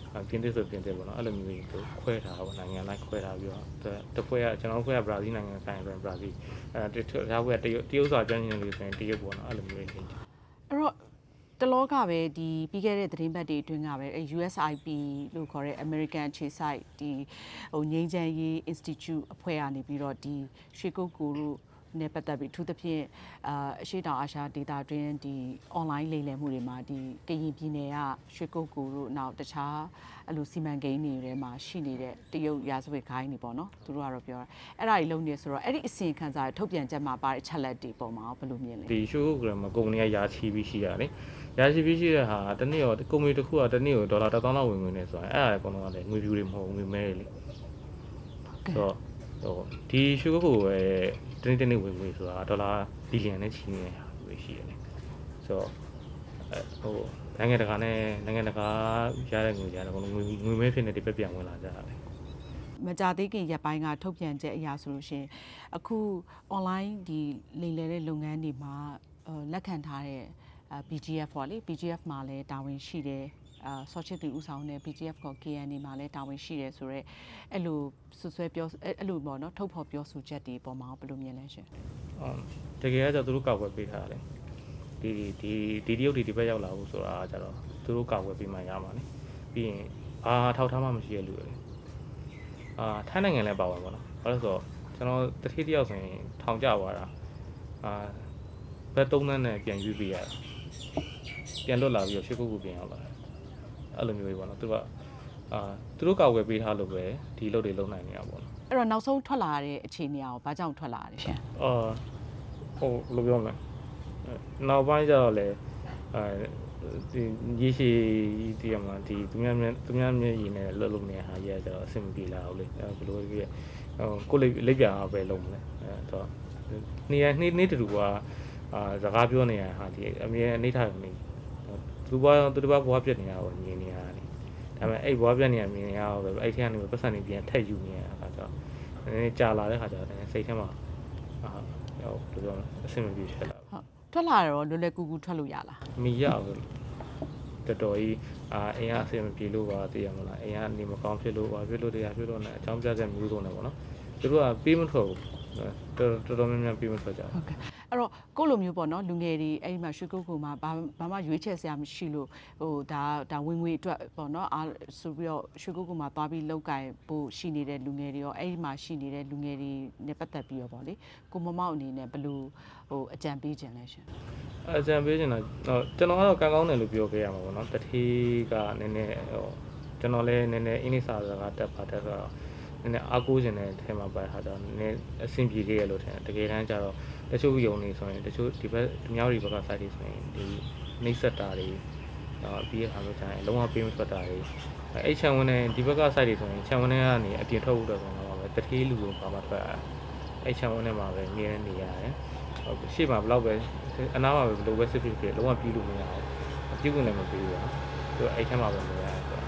[SPEAKER 4] ပြင်သစ်ဆိုပြင်သစ်ပေါ့နော်အဲ့လိုမျိုးသူခွဲထားပေါ့နိုင်ငံလိုက်ခွဲထားပြီးတော့တစ်ခွဲကကျွန်တော်ခွဲကဘရာဇီးနိုင်ငံဆိုင်ဆိုရင်ဘရာဇီးဒါခွဲကတရုတ်ဆိုကျွမ်းကျင်လို့ဆိုရင်တရုတ်ပေါ့နော်အဲ့လိုမျိုးတွေ
[SPEAKER 15] အဲ့တော့တလောကပဲဒီပြီးခဲ့တဲ့သတင်းပတ်တွေအတွင်းကပဲ USIP လို့ခေါ်တဲ့ American အခြေစိုက်ဒီငြိမ်းချမ်းရေး Institute အဖွဲ့ကနေပြီးတော့ဒီရွှေကုတ်ကိုတို့နဲ့ပတ်သက်ပြီးအထူးသဖြင့်အရှေ့တောင်အာရှဒေသတွင်းဒီ online လိမ်လည်မှုတွေမှာဒီကရင်ပြည်နယ်ကရွှေကုတ်ကိုတို့နောက်တခြားအဲ့လိုစီမံကိန်းတွေထဲမှာရှိနေတဲ့တရုတ်ရာဇဝတ်ဂိုင်းတွေပေါ့နော်သူတို့ကတော့ပြောတာအဲ့ဒါကြီးလုံးနေဆိုတော့အဲ့ဒီအစီအခံစာထုတ်ပြန်ချက်မှာပါတဲ့ချက်လက်တွေပုံမှာဘယ်လိုမြင်လဲ
[SPEAKER 4] ဒီရှိုးကမှာကုမ္ပဏီကယာချီပြီးရှိတာလေယာချီပြီးရှိတဲ့ဟာတနေ့ရောကုမ္ပဏီတစ်ခုကတနေ့ကိုဒေါ်လာ1000လောက်ဝင်နေဆိုရင်အဲ့ဒါအကုန်လုံးကလည်းငွေပြူတွေမဟုတ်ငွေမဲတွေလေဆိုတော့ဒီရှိုးကိုပဲတနေ့ဝင်ငွေဆိုတာဒေါ်လာဘီလီယံနဲ့ချီနေတာပဲရှိတယ်လေဆိုတော့နိုင်ငံတကာရတဲ့ငွေကြတယ်ငွေမဲဖြစ်နေဒီပဲပြန်ဝင်လာကြတာလေ
[SPEAKER 15] မကြသေးခင်ရက်ပိုင်းကထုတ်ပြန်ချက်အရာဆိုလို့ရှင်အခု online ဒီလိမ်လည်တဲ့လုပ်ငန်းတွေမှာလက်ခံထားတဲ့ BGF ပေါ့လေ BGF မှာလည်းတာဝန်ရှိတယ်ဆော့ချစ်သူဥဆောင်တဲ့ BGF က KNA မှာလည်းတာဝန်ရှိတယ်ဆိုတော့အဲ့လိုဆွဆွဲပြောအဲ့လိုပေါ့နော်ထုတ်ဖော်ပြောဆိုချက်တွေပေါ်မှာဘယ်လိုမြင်လဲရှင်
[SPEAKER 4] တကယ်ကကျသူတို့ကောက်ွယ်ပေးထားတယ်ဒီတရုတ်ဒီဘက်ရောက်လာဖို့ဆိုတာကျတော့သူတို့ကောက်ွယ်ပေးမှရမှာလေပြီးရင်ထောက်ထားမှမရှိရလူတွေထိုင်းနိုင်ငံလည်းပါပါဘောနော်ဘာလို့ဆိုတော့ကျွန်တော်တတိတယောက်ဆိုရင်ထောင်ကျသွားတာဘက်3သန်းနဲ့ပြန်ယူပေးရတာပြန်လွတ်လာပြီးတော့ရှစ်ခုခုပြန်ရောက်လာတယ်အဲ့လိုမျိုးပဲပေါ့နော်သူတို့ကောက်ွယ်ပေးထားလို့ပဲဒီလုပ်တွေလုပ်နိုင်နေရပါဘောနော်
[SPEAKER 15] အဲ့တော့နောက်ဆုံးထွက်လာတဲ့အခြေအနေအောင်ဘာကြောင့်ထွက်လာရလဲရှင်
[SPEAKER 4] ဘယ်လိုပြောမလဲနောက်ပိုင်းကျတော့လေဒီရေရှည်ဒီမှာဒီသူများမျက်ရည်နဲ့လှုပ်နေတဲ့ဟာကြီးကကျတော့အဆင်မပြေလာဘူးလေဘယ်လိုကြီးကိုလိပ်ပြာပဲလုံးမလဲအဲ့တော့နေ့တူကစကားပြောနေရဟာဒီအမြဲအနေထားနေသူဘွားပြက်နေတာကိုမြင်နေရတယ်ဒါပေမဲ့အဲ့ဘွားပြက်နေတာမြင်နေရတော့ပဲအဲ့ထဲကနေပတ်စံနေပြန်ထက်ယူနေရတာအခါကျတော့နည်းနည်းကြာလာတဲ့ခါကျတော့စိတ်ထဲမှာဘယ်လိုပြောလဲအဆင်မပြေဖြစ်လာ
[SPEAKER 15] ဟုတ်ထွက်လာတော့လွယ်လွယ်ကူကူထွက်လို့ရလား
[SPEAKER 4] မရဘူးတော်တော်ကြီးအိမ်ကအဆင်မပြေလို့ပါသိရမလားအိမ်ကနေမကောင်းဖြစ်လို့ပါဖြစ်လို့တရားဖြစ်လို့နဲ့အကြောင်းပြချက်မျိုးစုံနဲ့ပေါ့နော်သူတို့ကပေးမထွက်ဘူးတော်တော်များများပေးမထွက်ကြ
[SPEAKER 15] ဟုတ်ကဲ့အဲ့တော့ကိုလိုမျိုးပေါ့နော်လူငယ်တွေအဲ့ဒီမှာရွှေကုတ်ကူမှာဘာမှရွေးချယ်စရာမရှိလို့ဒါဝင်ငွေအတွက်ပေါ့နော်ဆိုပြီးတော့ရွှေကုတ်ကူမှာသွားပြီးလောက်ကင်ဖို့ရှိနေတဲ့လူငယ်တွေရောအဲ့ဒီမှာရှိနေတဲ့လူငယ်တွေနဲ့ပတ်သက်ပြီးတော့ပေါ့လေကိုမောင်အနေနဲ့ဘယ်လိုအကြံပေးခြင်းလဲရှင်
[SPEAKER 4] အကြံပေးခြင်းတော့ကျွန်တော်ကတော့ကံကောင်းတယ်လို့ပြောခဲ့ရမှာပေါ့နော်တတိကနည်းနည်းကျွန်တော်လည်းနည်းနည်းအင်းနေစာစကားတက်ပါတက်ဆိုတော့နည်းနည်းအားကိုးခြင်းတဲ့ထဲမှာပါတာတော့နည်းနည်းအဆင်ပြေခဲ့ရလို့ထင်တယ်တကယ်တမ်းကျတော့တချို့ယုံနေဆိုရင်တချို့ဒီဘက်မြောက်ရီဘက်က site တွေဆိုရင်ဒီနှိမ့်ဆက်တာတွေပြီးရတာလို့ကျရင်လုံးဝပေးမထွက်တာတွေအဲ့ချန်ဝင်တဲ့ဒီဘက်က site တွေဆိုရင်ချန်ဝင်တဲ့ကနေအပြင်ထွက်ဖို့တော့ဆိုတော့ပဲတတိလူကိုပါမထွက်အဲ့ချန်ဝင်တဲ့မှာပဲနေနေရတယ်ရှေ့မှာဘလောက်ပဲအနားမှာပဲဘယ်လိုပဲစစ်ဖြစ်လုံးဝပြီးလို့မရအောင်ပြုတ်ကနေမပြီးဘူးနော်သူအဲ့ထက်မှာပဲနေရတယ်ဆို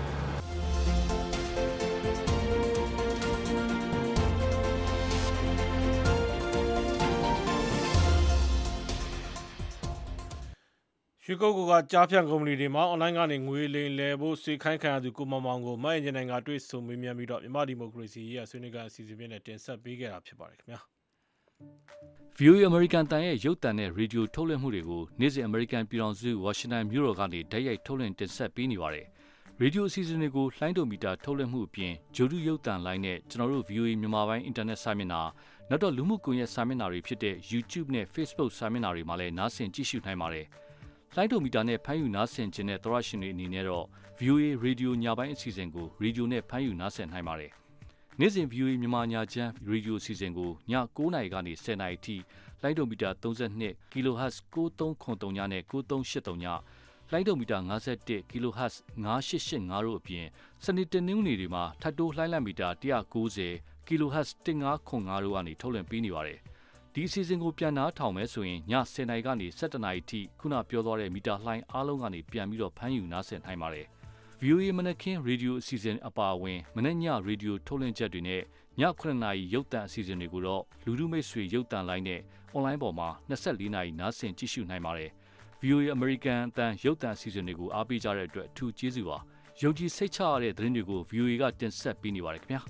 [SPEAKER 2] ရွှေကုတ်ကကြားဖြန့်ကုမ္ပဏီတွေမှာ online ကနေငွေလိမ်လည်ဖို့စေခိုင်းခံရသူကိုမောင်မောင်ကိုမအင်ဂျင်နိုင်ငံတွေ့ဆုံမေးမြန်းပြီးတော့မြန်မာဒီမိုကရေစီရေးဆွေးနွေးကအစီအစဉ်နဲ့တင်ဆက်ပေးခဲ့တာဖြစ်ပါတယ်ခင်ဗျာ
[SPEAKER 16] VOA American တန်ရဲ့ရုပ်သံနဲ့ရေဒီယိုထုတ်လွှင့်မှုတွေကိုနေ့စဉ် American ပြည်ထောင်စု Washington မြို့တော်ကနေတိုက်ရိုက်ထုတ်လွှင့်တင်ဆက်ပေးနေပါတယ်။ရေဒီယိုအစီအစဉ်တွေကိုလှိုင်းဒိုမီတာထုတ်လွှင့်မှုအပြင်ဂျိုဒူရုပ်သံလိုင်းနဲ့ကျွန်တော်တို့ VOA မြန်မာပိုင်းအင်တာနက်စာမျက်နှာနောက်တော့လူမှုကွန်ရက်စာမျက်နှာတွေဖြစ်တဲ့ YouTube နဲ့ Facebook စာမျက်နှာတွေမှာလည်းနားဆင်ကြည့်ရှုနိုင်ပါတယ်။လှိုင်းဒိုမီတာနဲ့ဖမ်းယူနားဆင်ခြင်းတဲ့သောရရှင်တွေအနေနဲ့တော့ VOA ရေဒီယိုညပိုင်းအစီအစဉ်ကိုရေဒီယိုနဲ့ဖမ်းယူနားဆင်နိုင်ပါတယ်။နေ့စဉ် VOA မြန်မာညာချမ်းရေဒီယိုအစီအစဉ်ကိုည9:00 နာရီကနေ10:00 နာရီထိလိုင်းဒိုမီတာ32 kHz 9303ညနဲ့9383ညလိုင်းဒိုမီတာ51 kHz 9885တို့အပြင်စနေတနင်္ဂနွေတွေမှာထပ်တိုးလှိုင်းလံမီတာ190 kHz 1505တို့ကနေထုတ်လွှင့်ပေးနေပါတယ်။ဒီအစီအစဉ်ကိုပြန်နားထောင်မယ်ဆိုရင်ည10:00နာရီကနေ17:00နာရီထိခုနပြောသွားတဲ့မီတာလှိုင်းအားလုံးကနေပြန်ပြီးတော့ဖမ်းယူနားဆင်နိုင်ပါတယ်။ VOA မနက်ခင်းရေဒီယိုအစီအစဉ်အပါအဝင်မနက်ညရေဒီယိုထုတ်လွှင့်ချက်တွေနဲ့ည9:00နာရီရုပ်သံအစီအစဉ်တွေကိုတော့လူထုမိတ်ဆွေရုပ်သံလိုင်းနဲ့အွန်လိုင်းပေါ်မှာ24နာရီနားဆင်ကြည့်ရှုနိုင်ပါတယ်။ VOA American အတန်ရုပ်သံအစီအစဉ်တွေကိုအားပေးကြတဲ့အတွက်အထူးကျေးဇူးပါ။ယုံကြည်စိတ်ချရတဲ့သတင်းတွေကို VOA ကတင်ဆက်ပေးနေပါတယ်ခင်ဗျာ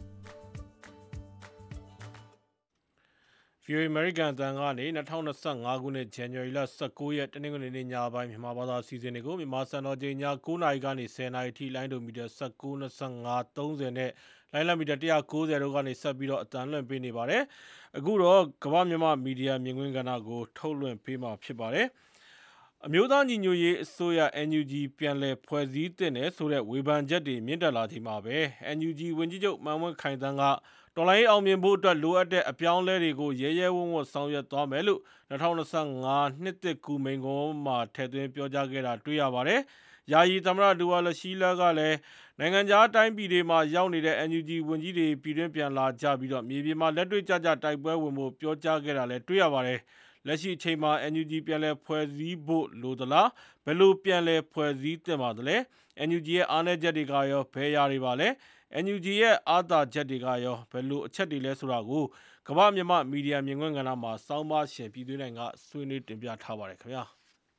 [SPEAKER 2] VOA American အသံကနေ2025ခုနှစ် January လ19ရက်တနင်္ဂနွေနေ့ညပိုင်းမြန်မာဘာသာစီစဉ်တွေကိုမြန်မာစံတော်ချိန်ည9:00နာရီကနေ10:00နာရီထိလိုင်းဒိုမီတာ19 25 30နဲ့လိုင်းလမီတာ190တို့ကနေဆက်ပြီးတော့အသံလွှင့်ပေးနေပါတယ်။အခုတော့ကမ္ဘာမြန်မာမီဒီယာမြင်ကွင်းကဏ္ဍကိုထုတ်လွှင့်ပေးမှာဖြစ်ပါတယ်။အမျိုးသားညီညွတ်ရေးအစိုးရ NUG ပြန်လည်ဖွဲ့စည်းတဲ့ဆိုတဲ့ဝေဖန်ချက်တွေမြင့်တက်လာချိန်မှာပဲ NUG ဝန်ကြီးချုပ်မန်းဝင်းခိုင်တန်းကတော်လိုင်းအောင်မြင်ဖို့အတွက်လိုအပ်တဲ့အပြောင်းလဲတွေကိုရဲရဲဝံ့ဝံ့ဆောင်ရွက်သွားမယ်လို့2025နှစ်သစ်ကူမိန့်ခွန်းမှာထည့်သွင်းပြောကြားခဲ့တာတွေ့ရပါတယ်။ယာယီသမ္မတဒူဝါလရှိလာကလည်းနိုင်ငံခြားတိုင်းပြည်တွေမှာရောက်နေတဲ့ NUG ဝန်ကြီးတွေပြည်တွင်းပြန်လာကြပြီးတော့မြေပြင်မှာလက်တွေ့ကြကြတိုက်ပွဲဝင်ဖို့ပြောကြားခဲ့တာလည်းတွေ့ရပါတယ်။လက်ရှိအချိန်မှာ NUG ပြန်လည်ဖွဲ့စည်းဖို့လိုသလားဘယ်လိုပြန်လည်ဖွဲ့စည်းသင့်ပါသလဲ NUG ရဲ့အားနည်းချက်တွေကရောဘယ်ရာတွေပါလဲNUG ရဲ့အားသာချက်တွေကရောဘယ်လိုအချက်တွေလဲဆိုတာကိုကမ္ဘာမြန်မာမီဒီယာမြင်ကွင်းကဏ္ဍမှာစောင်းပါရှင်ပြည်သွေးနိုင်ကဆွေးနွေးတင်ပြထားပါတယ်ခင်ဗျာ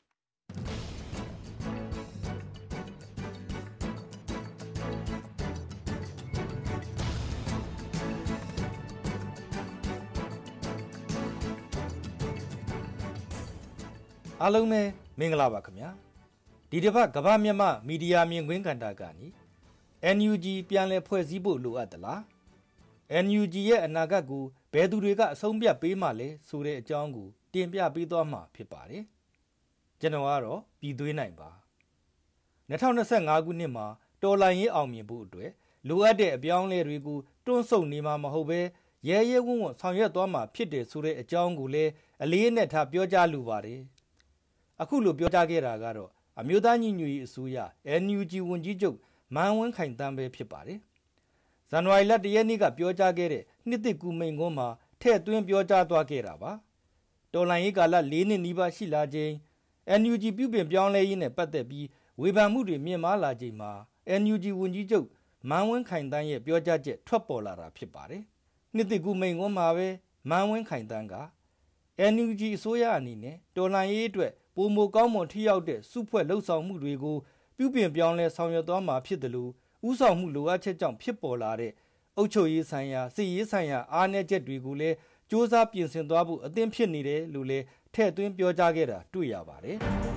[SPEAKER 17] အားလုံးပဲမင်္ဂလာပါခင်ဗျာဒီတစ်ပတ်ကမ္ဘာမြန်မာမီဒီယာမြင်ကွင်းကဏ္ဍကနေ NUG ပြန်လည်ဖွဲ့စည်းဖို့လိုအပ်သလား NUG ရဲ့အနာဂတ်ကိုဘယ်သူတွေကအဆုံးဖြတ်ပေးမှလဲဆိုတဲ့အကြောင်းကိုတင်ပြပေးသွားမှာဖြစ်ပါတယ်ကျွန်တော်ကတော့ပြည်သွေးနိုင်ပါ2025ခုနှစ်မှာတော်လှန်ရေးအောင်မြင်ဖို့အတွက်လိုအပ်တဲ့အပြောင်းအလဲတွေကိုတွန်းဆုတ်နေမှာမဟုတ်ဘဲရဲရဲဝံ့ဝံ့ဆောင်ရွက်သွားမှာဖြစ်တယ်ဆိုတဲ့အကြောင်းကိုလည်းအလေးအနက်ထားပြောကြားလိုပါတယ်အခုလိုပြောကြားခဲ့တာကတော့အမျိုးသားညီညွတ်ရေးအစိုးရ NUG ဝန်ကြီးချုပ်မန်းဝင်းခိုင်တန်းပဲဖြစ်ပါတယ်။ဇန်နဝါရီလ1ရက်နေ့ကပြောကြားခဲ့တဲ့နှစ်သစ်ကူမိန့်ခွန်းမှာထည့်သွင်းပြောကြားသွားခဲ့တာပါ။တော်လှန်ရေးကာလ4နှစ်နီးပါးရှိလာချိန် NUG ပြုပြင်ပြောင်းလဲရေးနဲ့ပတ်သက်ပြီးဝေဖန်မှုတွေမြင့်မားလာချိန်မှာ NUG ဝန်ကြီးချုပ်မန်းဝင်းခိုင်တန်းရဲ့ပြောကြားချက်ထွက်ပေါ်လာတာဖြစ်ပါတယ်။နှစ်သစ်ကူမိန့်ခွန်းမှာပဲမန်းဝင်းခိုင်တန်းက NUG အစိုးရအနေနဲ့တော်လှန်ရေးအတွက်ပုံမကောင်းမွန်ထိရောက်တဲ့စုဖွဲ့လှုပ်ဆောင်မှုတွေကိုပြုပြင်ပြောင်းလဲဆောင်ရွက်သွားမှာဖြစ်တယ်လို့ဥဆောင်မှုလိုအပ်ချက်ကြောင့်ဖြစ်ပေါ်လာတဲ့အုပ်ချုပ်ရေးဆိုင်ရာစစ်ရေးဆိုင်ရာအားနည်းချက်တွေကိုလည်းစ조사ပြင်ဆင်သွားဖို့အသင့်ဖြစ်နေတယ်လို့လည်းထည့်သွင်းပြောကြားခဲ့တာတွေ့ရပါတယ်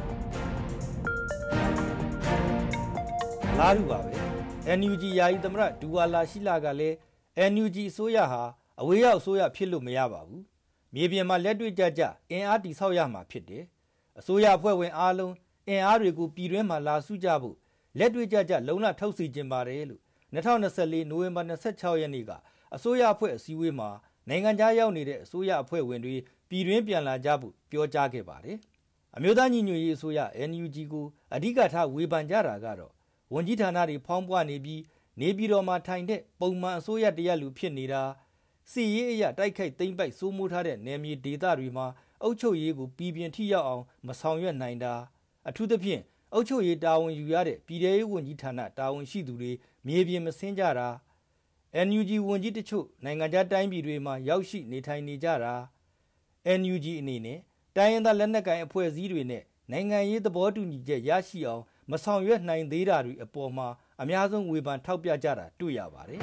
[SPEAKER 17] ။လားတူပါပဲ NUG ယာယီသမ္မတဒူဝါလာရှိလာကလည်း NUG အစိုးရဟာအဝေးရောက်အစိုးရဖြစ်လို့မရပါဘူး။မြေပြင်မှာလက်တွေ့ကြကြအင်အားတည်ဆောက်ရမှာဖြစ်တယ်။အစိုးရအဖွဲ့ဝင်အားလုံးအင်အားတွေကိုပြည်တွင်းမှာလာစုကြဖို့လက်တွေ့ကြကြလုံလထုတ်စီခြင်းပါတယ်လို့2024နိုဝင်ဘာ26ရက်နေ့ကအစိုးရအဖွဲ့အစည်းအဝေးမှာနိုင်ငံခြားရောက်နေတဲ့အစိုးရအဖွဲ့ဝင်တွေပြည်တွင်းပြန်လာကြဖို့ပြောကြားခဲ့ပါတယ်။အမျိုးသားညီညွတ်ရေးအစိုးရ NUG ကိုအဓိကထားဝေဖန်ကြတာကတော့ဝန်ကြီးဌာနတွေဖောင်းပွားနေပြီးနေပြည်တော်မှာထိုင်တဲ့ပုံမှန်အစိုးရတရက်လူဖြစ်နေတာစီရေးအရာတိုက်ခိုက်သိမ်းပိုက်စိုးမိုးထားတဲ့နယ်မြေဒေသတွေမှာအုပ်ချုပ်ရေးကိုပြည်ပြင်းထိရောက်အောင်မဆောင်ရွက်နိုင်တာအထူးသဖြင့်အုပ်ချုပ်ရေးတာဝန်ယူရတဲ့ပြည်ထောင်ရေးဝန်ကြီးဌာနတာဝန်ရှိသူတွေမြေပြင်မဆင်းကြတာ NUG ဝန်ကြီးတချို့နိုင်ငံခြားတိုင်းပြည်တွေမှာရောက်ရှိနေထိုင်နေကြတာ NUG အနေနဲ့တိုင်းရင်းသားလက်နက်ကိုင်အဖွဲ့အစည်းတွေနဲ့နိုင်ငံရေးသဘောတူညီချက်ရရှိအောင်မဆောင်ရွက်နိုင်သေးတာတွေအပေါ်မှာအများဆုံးဝေဖန်ထောက်ပြကြတာတွေ့ရပါတယ်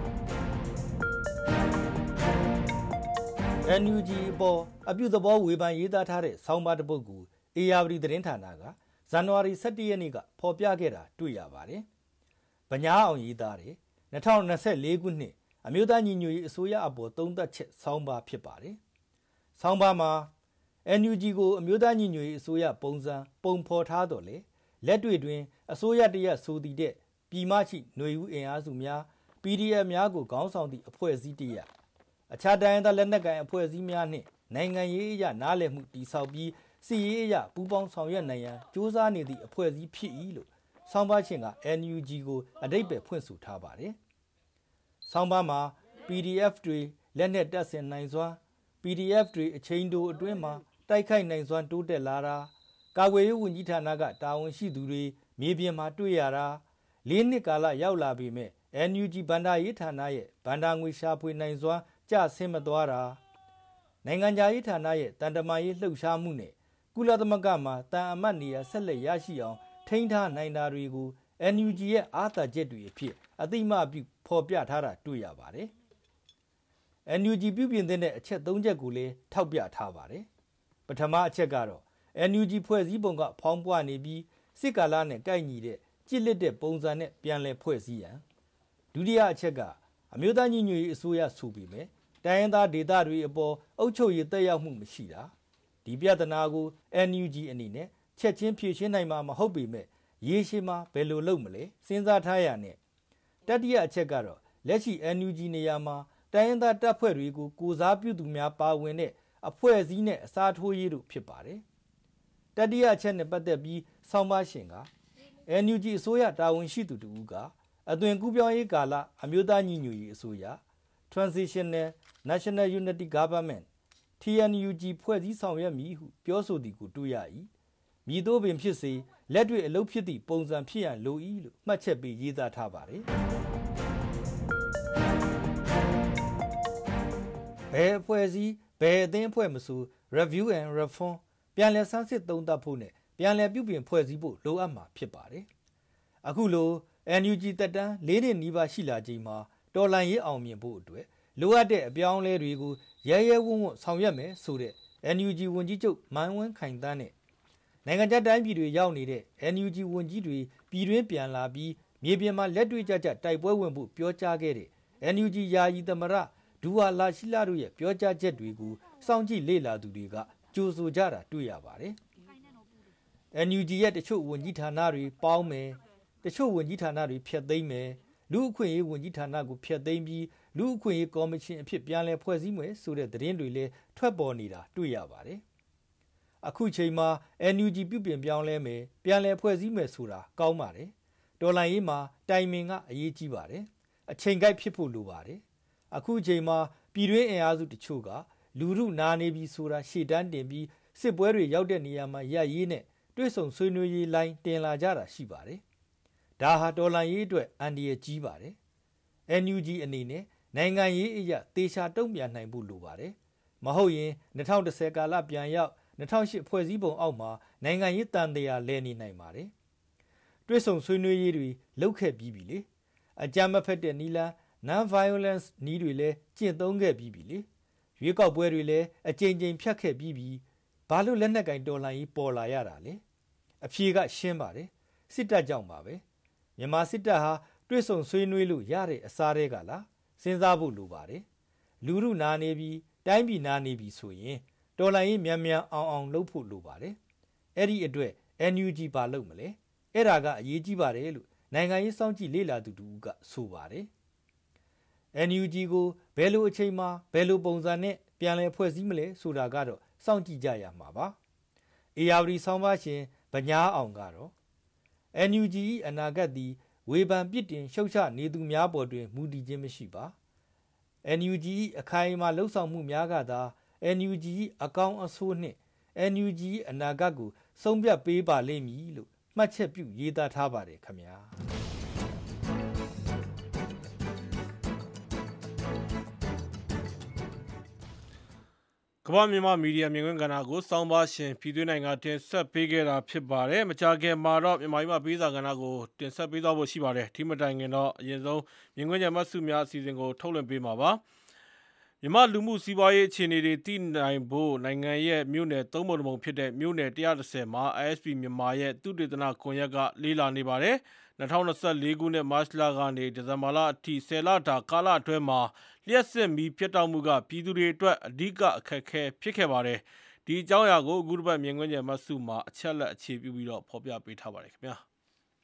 [SPEAKER 17] ။ NUG ပေါ်အပြုသဘောဝေဖန်ရေးသားထားတဲ့ဆောင်းပါးတစ်ပုဒ်ကိုARD သတင်းဌာနကဇန်နဝါရီ17ရက်နေ့ကဖော်ပြခဲ့တာတွေ့ရပါတယ်။ဗညာအောင်ရေးသားတဲ့2024ခုနှစ်အမျိုးသားညီညွတ်ရေးအစိုးရအပေါ်သုံးသပ်ချက်ဆောင်းပါးဖြစ်ပါတယ်။ဆောင်းပါးမှာ NUG ကိုအမျိုးသားညီညွတ်ရေးအစိုးရပုံစံပုံဖော်ထားတော့လေလက်တွေ့တွင်အစိုးရတရက်ဆိုသည့်တဲ့ပြည်မရှိຫນွေဦးအင်အားစုများ PDF များကိုခေါင်းဆောင်သည့်အဖွဲ့အစည်းတရက်အခြားတိုင်းသားလက်နက်ကိုင်အဖွဲ့အစည်းများနှင့်နိုင်ငံရေးအရနားလည်မှုတည်ဆောက်ပြီးစီရေးအရပူးပေါင်းဆောင်ရွက်နိုင်ရန်စ조사နေသည့်အဖွဲ့အစည်းဖြစ်၏လို့ဆောင်းပါးရှင်က NUG ကိုအဓိပ္ပာယ်ဖွင့်ဆိုထားပါတယ်။ဆောင်းပါးမှာ PDF တွေလက်နက်တပ်ဆင်နိုင်စွာ PDF တွေအချိန်တိုအတွင်းမှာတိုက်ခိုက်နိုင်စွာတိုးတက်လာတာကာကွယ်ရေးဝန်ကြီးဌာနကတာဝန်ရှိသူတွေမြေပြင်မှာတွေ့ရတာ၄နှစ်ကာလရောက်လာပြီမဲ့ NUG ဘဏ္ဍာရေးဌာနရဲ့ဘဏ္ဍာငွေရှာဖွေနိုင်စွာကျဆင်းမသွားတာနိုင်ငံခြားရေးဌာနရဲ့တန်တမာရေးလှုပ်ရှားမှုနဲ့ကုလသမဂ္ဂမှာတန်အမတ်နေရာဆက်လက်ရရှိအောင်ထိန်းထားနိုင်တာတွေကို NUG ရဲ့အားသာချက်တွေအဖြစ်အသိအမှပြုဖော်ပြထားတာတွေ့ရပါတယ် NUG ပြုပြင်တဲ့အချက်၃ချက်ကိုလည်းထောက်ပြထားပါတယ်ပထမအချက်ကတော့ NUG ဖွဲ့စည်းပုံကဖောင်းပွားနေပြီးစစ်ကာလနဲ့ကိုက်ညီတဲ့ကြစ်လက်တဲ့ပုံစံနဲ့ပြန်လည်ဖွဲ့စည်းရန်ဒုတိယအချက်ကအမျိုးသားညီညွတ်ရေးအစိုးရဆိုပေမဲ့တိုင်းရင်းသားဒေသတွေအပေါ်အုပ်ချုပ်ရေးတက်ရောက်မှုမရှိတာဒီပြဿနာကို NUG အနေနဲ့ချက်ချင်းဖြေရှင်းနိုင်မှာမဟုတ်ပေမဲ့ရေရှည်မှာဘယ်လိုလုပ်မလဲစဉ်းစားထားရနဲ့တတိယအချက်ကတော့လက်ရှိ NUG နေရာမှာတိုင်းရင်းသားတပ်ဖွဲ့တွေကိုကိုစားပြုသူများပါဝင်တဲ့အဖွဲ့အစည်းနဲ့အစားထိုးရေးတို့ဖြစ်ပါတယ်တတိယအချက်နဲ့ပတ်သက်ပြီးဆောင်းပါရှင်က NUG အစိုးရတာဝန်ရှိသူတို့ကအသွင်ကူးပြောင်းရေးကာလအမျိုးသားညီညွတ်ရေးအစိုးရ Transitional National Unity Government TNUG ဖွဲ့စည်းဆောင်ရွက်မည်ဟုပြောဆိုသည်ကိုတွေ့ရ၏မည်သို့ပင်ဖြစ်စေလက်တွေ့အလုပ်ဖြစ်သည့်ပုံစံဖြစ်ရန်လို၏လို့မှတ်ချက်ပေးရေးသားထားပါတယ်ဘယ်အဖွဲ့အစည်းဘယ်အသင်းအဖွဲ့မဆို review and reform ပြန်လည်ဆန်းစစ်သုံးသပ်ဖို့နဲ့ပြန်လည်ပြုပြင်ဖွဲ့စည်းဖို့လိုအပ်မှာဖြစ်ပါတယ်အခုလို NUG တက်တန်း၄နှစ်နီးပါးရှိလာချိန်မှာတော်လှန်ရေးအောင်မြင်ဖို့အတွက်လိုအပ်တဲ့အပြောင်းအလဲတွေကိုရဲရဲဝံ့ဝံ့ဆောင်ရွက်မယ်ဆိုတဲ့ NUG ဝန်ကြီးချုပ်မန်းဝင်းခိုင်တန်းနဲ့နိုင်ငံခြားတိုင်းပြည်တွေရောက်နေတဲ့ NUG ဝန်ကြီးတွေပြည်တွင်းပြန်လာပြီးမြေပြင်မှာလက်တွေ့ကျကျတိုက်ပွဲဝင်ဖို့ပြောကြားခဲ့တဲ့ NUG ယာယီသမရဒူဝါလာရှိလာတို့ရဲ့ပြောကြားချက်တွေကိုစောင့်ကြည့်လေ့လာသူတွေကကြိုဆိုကြတာတွေ့ရပါတယ် NUG ရဲ့တချို့ဝန်ကြီးဌာနတွေပေါင်းမယ်တချို့ဝန်ကြီးဌာနတွေဖျက်သိမ်းမယ်လူအခွင့်အရေးဝန်ကြီးဌာနကိုဖျက်သိမ်းပြီးလူအခွင့်အရေးကော်မရှင်အဖြစ်ပြန်လည်ဖွဲ့စည်းမယ်ဆိုတဲ့သတင်းတွေလည်းထွက်ပေါ်နေတာတွေ့ရပါတယ်အခုချိန်မှာ NUG ပြုပြင်ပြောင်းလဲမယ်ပြန်လည်ဖွဲ့စည်းမယ်ဆိုတာကောင်းပါတယ်တော်လှန်ရေးမှာတိုင်ပင်ကအရေးကြီးပါတယ်အချိန်ကိုက်ဖြစ်ဖို့လိုပါတယ်အခုချိန်မှာပြည်တွင်းအင်အားစုတချို့ကလူထုနာနေပြီးဆိုတာရှေ့တန်းတင်ပြီးစစ်ပွဲတွေရောက်တဲ့နေရာမှာရရေးနဲ့တွဲဆုံဆွေးနွေးရေးလိုင်းတင်လာကြတာရှိပါတယ်ဒါဟာတော်လှန်ရေးအတွက်အန္တရာယ်ကြီးပါတယ် NUG အနေနဲ့နိုင်ငံရေးအရာတေချာတုံ့ပြန်နိုင်ဖို့လိုပါတယ်မဟုတ်ရင်2010ကာလပြန်ရောက်2008ဖွဲ့စည်းပုံအောက်မှာနိုင်ငံရေးတန်တရားလဲနေနိုင်ပါတယ်တွဲဆုံဆွေးနွေးရေးတွေလုပ်ခဲ့ပြီးပြီလေအကြမ်းမဖက်တဲ့နီလန် non-violence နည်းတွေလည်းကျင့်သုံးခဲ့ပြီးပြီလေရွေးကောက်ပွဲတွေလည်းအကြိမ်ကြိမ်ဖြတ်ခဲ့ပြီးပြီဘာလို့လက်နက်ကင်တော်လှန်ရေးပေါ်လာရတာလဲအဖြေကရှင်းပါတယ်စစ်တပ်ကြောင့်ပါပဲမြန်မာစစ်တပ်ဟာတွဲဆုံဆွေးနွေးလို့ရတဲ့အစားတွေကလားစဉ်းစားဖို့လိုပါတယ်လူထုနာနေပြီးတိုင်းပြည်နာနေပြီးဆိုရင်တော်လှန်ရေးမြန်မြန်အောင်လုပ်ဖို့လိုပါတယ်အဲ့ဒီအတွက် NUG ပါလုပ်မလဲအဲ့ဒါကအရေးကြီးပါတယ်လို့နိုင်ငံရေးစောင့်ကြည့်လေ့လာသူတို့ကဆိုပါတယ် NUG ကိုဘယ်လိုအချိန်မှာဘယ်လိုပုံစံနဲ့ပြန်လည်ဖွဲ့စည်းမလဲဆိုတာကတော့စောင့်ကြည့်ကြရမှာပါ ARD ဆောင်းပါရှင်ဗညာအောင်ကတော့ NUG အနာဂတ်သည်ဝေဖန်ပြစ်တင်ရှုတ်ချနေသူများပေါ်တွင်မူတည်ခြင်းမရှိပါ NUG အခိုင်အမာလှုပ်ဆောင်မှုများကသာ NUG အကောင်းအဆိုးနှင့် NUG အနာဂတ်ကိုဆုံးဖြတ်ပေးပါလိမ့်မည်လို့မှတ်ချက်ပြုရေးသားထားပါတယ်ခင်ဗျာ
[SPEAKER 2] ကမ္ဘာမြန်မာမီဒီယာမြင်ကွင်းကဏ္ဍကိုစောင်းပါရှင်ပြည်တွင်းနိုင်ငံတင်ဆက်ပေးခဲ့တာဖြစ်ပါတယ်။မကြာခင်မှာတော့မြန်မာပြည်မှာပေးစာကဏ္ဍကိုတင်ဆက်ပေးသွားဖို့ရှိပါတယ်။ဒီမတိုင်ခင်တော့အရင်ဆုံးမြင်ကွင်းကြမ်းမှတ်စုများအစီအစဉ်ကိုထုတ်လွှင့်ပေးမှာပါ။မြန်မာလူမှုစီးပွားရေးအခြေအနေတွေသိနိုင်ဖို့နိုင်ငံရဲ့မြို့နယ်သုံးပုံတစ်ပုံဖြစ်တဲ့မြို့နယ်130မှာ ISP မြန်မာရဲ့သုတေသနကွန်ရက်ကလေးလာနေပါတယ်။2024ခုနှစ်မတ်လကနေဒီဇင်ဘာလအထိ10လတာကာလအတွင်းမှာလျှက်စစ်မီးပြတ်တောက်မှုကပြည်သူတွေအတွက်အဓိကအခက်အခဲဖြစ်ခဲ့ပါတယ်။ဒီအကြောင်းအရာကိုအခုတစ်ပတ်မြင်ကွင်းကြမ်းမှတ်စုမှာအချက်လက်အခြေပြုပြီးတော့ဖော်ပြပေးထားပါတယ်ခင်ဗျာ။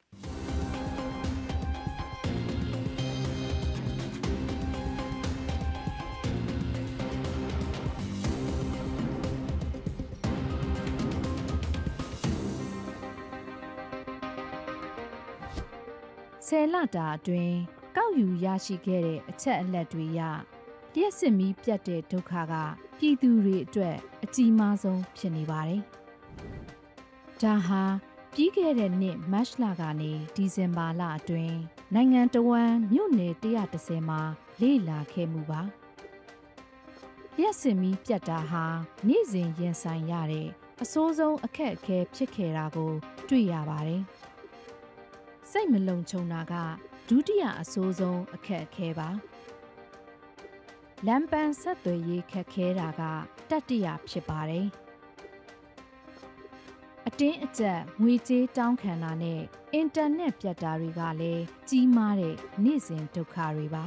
[SPEAKER 18] 10လတာအတွင်းကောက်ယူရရှိခဲ့တဲ့အချက်အလက်တွေအရလျှက်စစ်မီးပြတ်တဲ့ဒုက္ခကပြည်သူတွေအတွက်အကြီးမားဆုံးဖြစ်နေပါတယ်။ဒါဟာပြီးခဲ့တဲ့နှစ်မတ်လကနေဒီဇင်ဘာလအတွင်းနိုင်ငံတော်ဝန်မြို့နယ်130မှာလေ့လာခဲ့မှုပါ။လျှက်စစ်မီးပြတ်တာဟာနေ့စဉ်ရင်ဆိုင်ရတဲ့အဆိုးဆုံးအခက်အခဲဖြစ်ခဲ့တာကိုတွေ့ရပါတယ်။စိတ်မလုံခြုံတာကဒုတိယအဆိုးဆုံးအခက်အခဲပါလမ်းပန်းဆက်သွယ်ရေးခက်ခဲတာကတတိယဖြစ်ပါတယ်အတင်းအကျပ်ငွေကြေးတောင်းခံတာနဲ့အင်တာနက်ပြတ်တာတွေကလည်းကြီးမားတဲ့နေ့စဉ်ဒုက္ခတွေပါ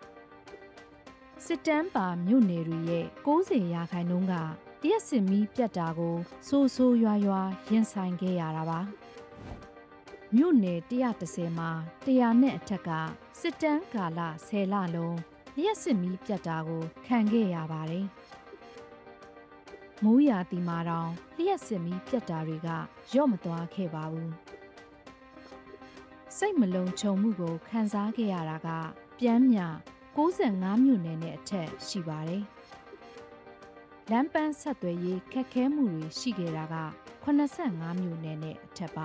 [SPEAKER 18] စစ်တမ်းပါမြို့နယ်တွေရဲ့90%ကလျှက်စစ်မီးပြတ်တာကိုဆိုးဆိုးရွားရွားရင်ဆိုင်ခဲ့ရတာပါမြို့နယ်130မှာ100နဲ့အထက်ကစစ်တမ်းကာလ10လလုံးလျှက်စစ်မီးပြတ်တာကိုခံခဲ့ရပါတယ်မိုးရာသီမှာတောင်လျှက်စစ်မီးပြတ်တာတွေကရော့မသွားခဲ့ပါဘူးစိတ်မလုံခြုံမှုကိုခံစားခဲ့ရတာကပြန်မြ65မြို့နယ်နဲ့အထက်ရှိပါတယ်လမ်းပန်းဆက်သွယ်ရေးခက်ခဲမှုတွေရှိခဲ့တာက85မြို့နယ်နဲ့အထက်ပါ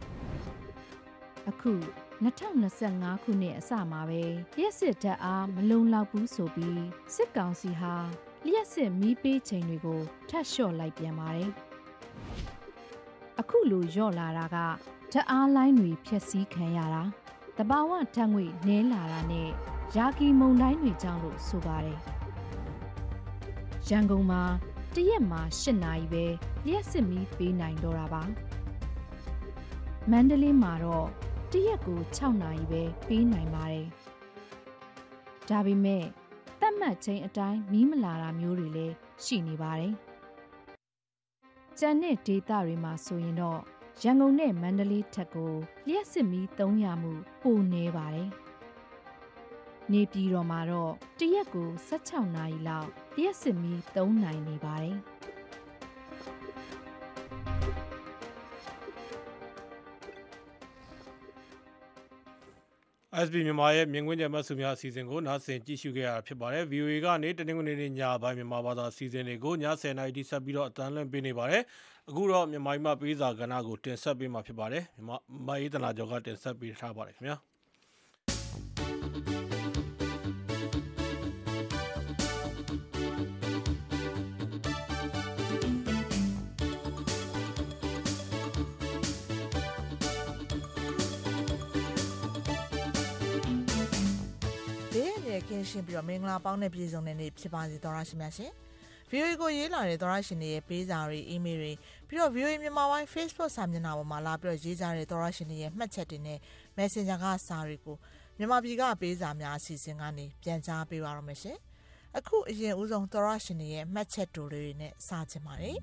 [SPEAKER 18] အခု2025ခုနှစ်အစမှာပဲလျှက်စစ်ဓာတ်အားမလုံလောက်ဘူးဆိုပြီးစစ်ကောင်စီဟာလျှက်စစ်မီးပေးချိန်တွေကိုထပ်လျှော့လိုက်ပြန်ပါတယ်အခုလိုလျော့လာတာကဓာတ်အားလိုင်းတွေဖျက်ဆီးခံရတာတဘာဝဓာတ်ငွေနည်းလာတာနဲ့ရာဂီမုန်တိုင်းတွေကြောင့်လို့ဆိုပါတယ်ရန်ကုန်မှာတရက်မှာ8နာရီပဲလျှက်စစ်မီးပေးနိုင်တော့တာပါမန္တလေးမှာတော့တရက်ကို6နာရီပဲပေးနိုင်ပါတယ်ဒါပေမဲ့သတ်မှတ်ချိန်အတိုင်းမီးမလာတာမျိုးတွေလည်းရှိနေပါတယ်ကျန်တဲ့ဒေသတွေမှာဆိုရင်တော့ရန်ကုန်နဲ့မန္တလေးထက်ကိုလျှက်စစ်မီး300မှုပိုနေပါတယ်နေပြည်တော်မှာတော့တရက်ကို16နာရီလောက်လျှက်စစ်မီး3နိုင်နေပါတယ်
[SPEAKER 2] SB မြန်မာရဲ့မြင်ကွင်းကြမတ်စုများအစီအစဉ်ကိုနားဆင်ကြည့်ရှုခဲ့ရတာဖြစ်ပါတယ် VOA ကနေတနင်္ဂနွေနေ့ညပိုင်းမြန်မာဘာသာအစီအစဉ်တွေကိုည10:00နာရီတိဆက်ပြီးတော့အတန်းလွှင့်ပေးနေပါတယ်အခုတော့မြန်မာပြည်မှာပေးစာကဏ္ဍကိုတင်ဆက်ပေးမှာဖြစ်ပါတယ်မြန်မာရေးတနာကျော်ကတင်ဆက်ပေးထားပါတယ်ခင်ဗျာ
[SPEAKER 5] ကင်းရှင်းပြီးတော့မင်္ဂလာပေါင်းနဲ့ပြည်စုံတဲ့နေ့ဖြစ်ပါစေသောရရှိမြတ်ရှင် VOA ကိုရေးလာတဲ့သောရရှင်တွေရဲ့ပေးစာတွေ email တွေပြီးတော့ VOA မြန်မာပိုင်း Facebook စာမျက်နှာပေါ်မှာလာပြီးတော့ရေးကြတဲ့သောရရှင်တွေရဲ့မှတ်ချက်တွေနဲ့ Messenger ကစာတွေကိုမြန်မာပြည်ကပေးစာများအစီအစဉ်ကနေပြန်ကြားပေးပါရမယ်ရှင်အခုအရင်ဦးဆုံးသောရရှင်တွေရဲ့မှတ်ချက်တွေနဲ့စချင်ပါတယ်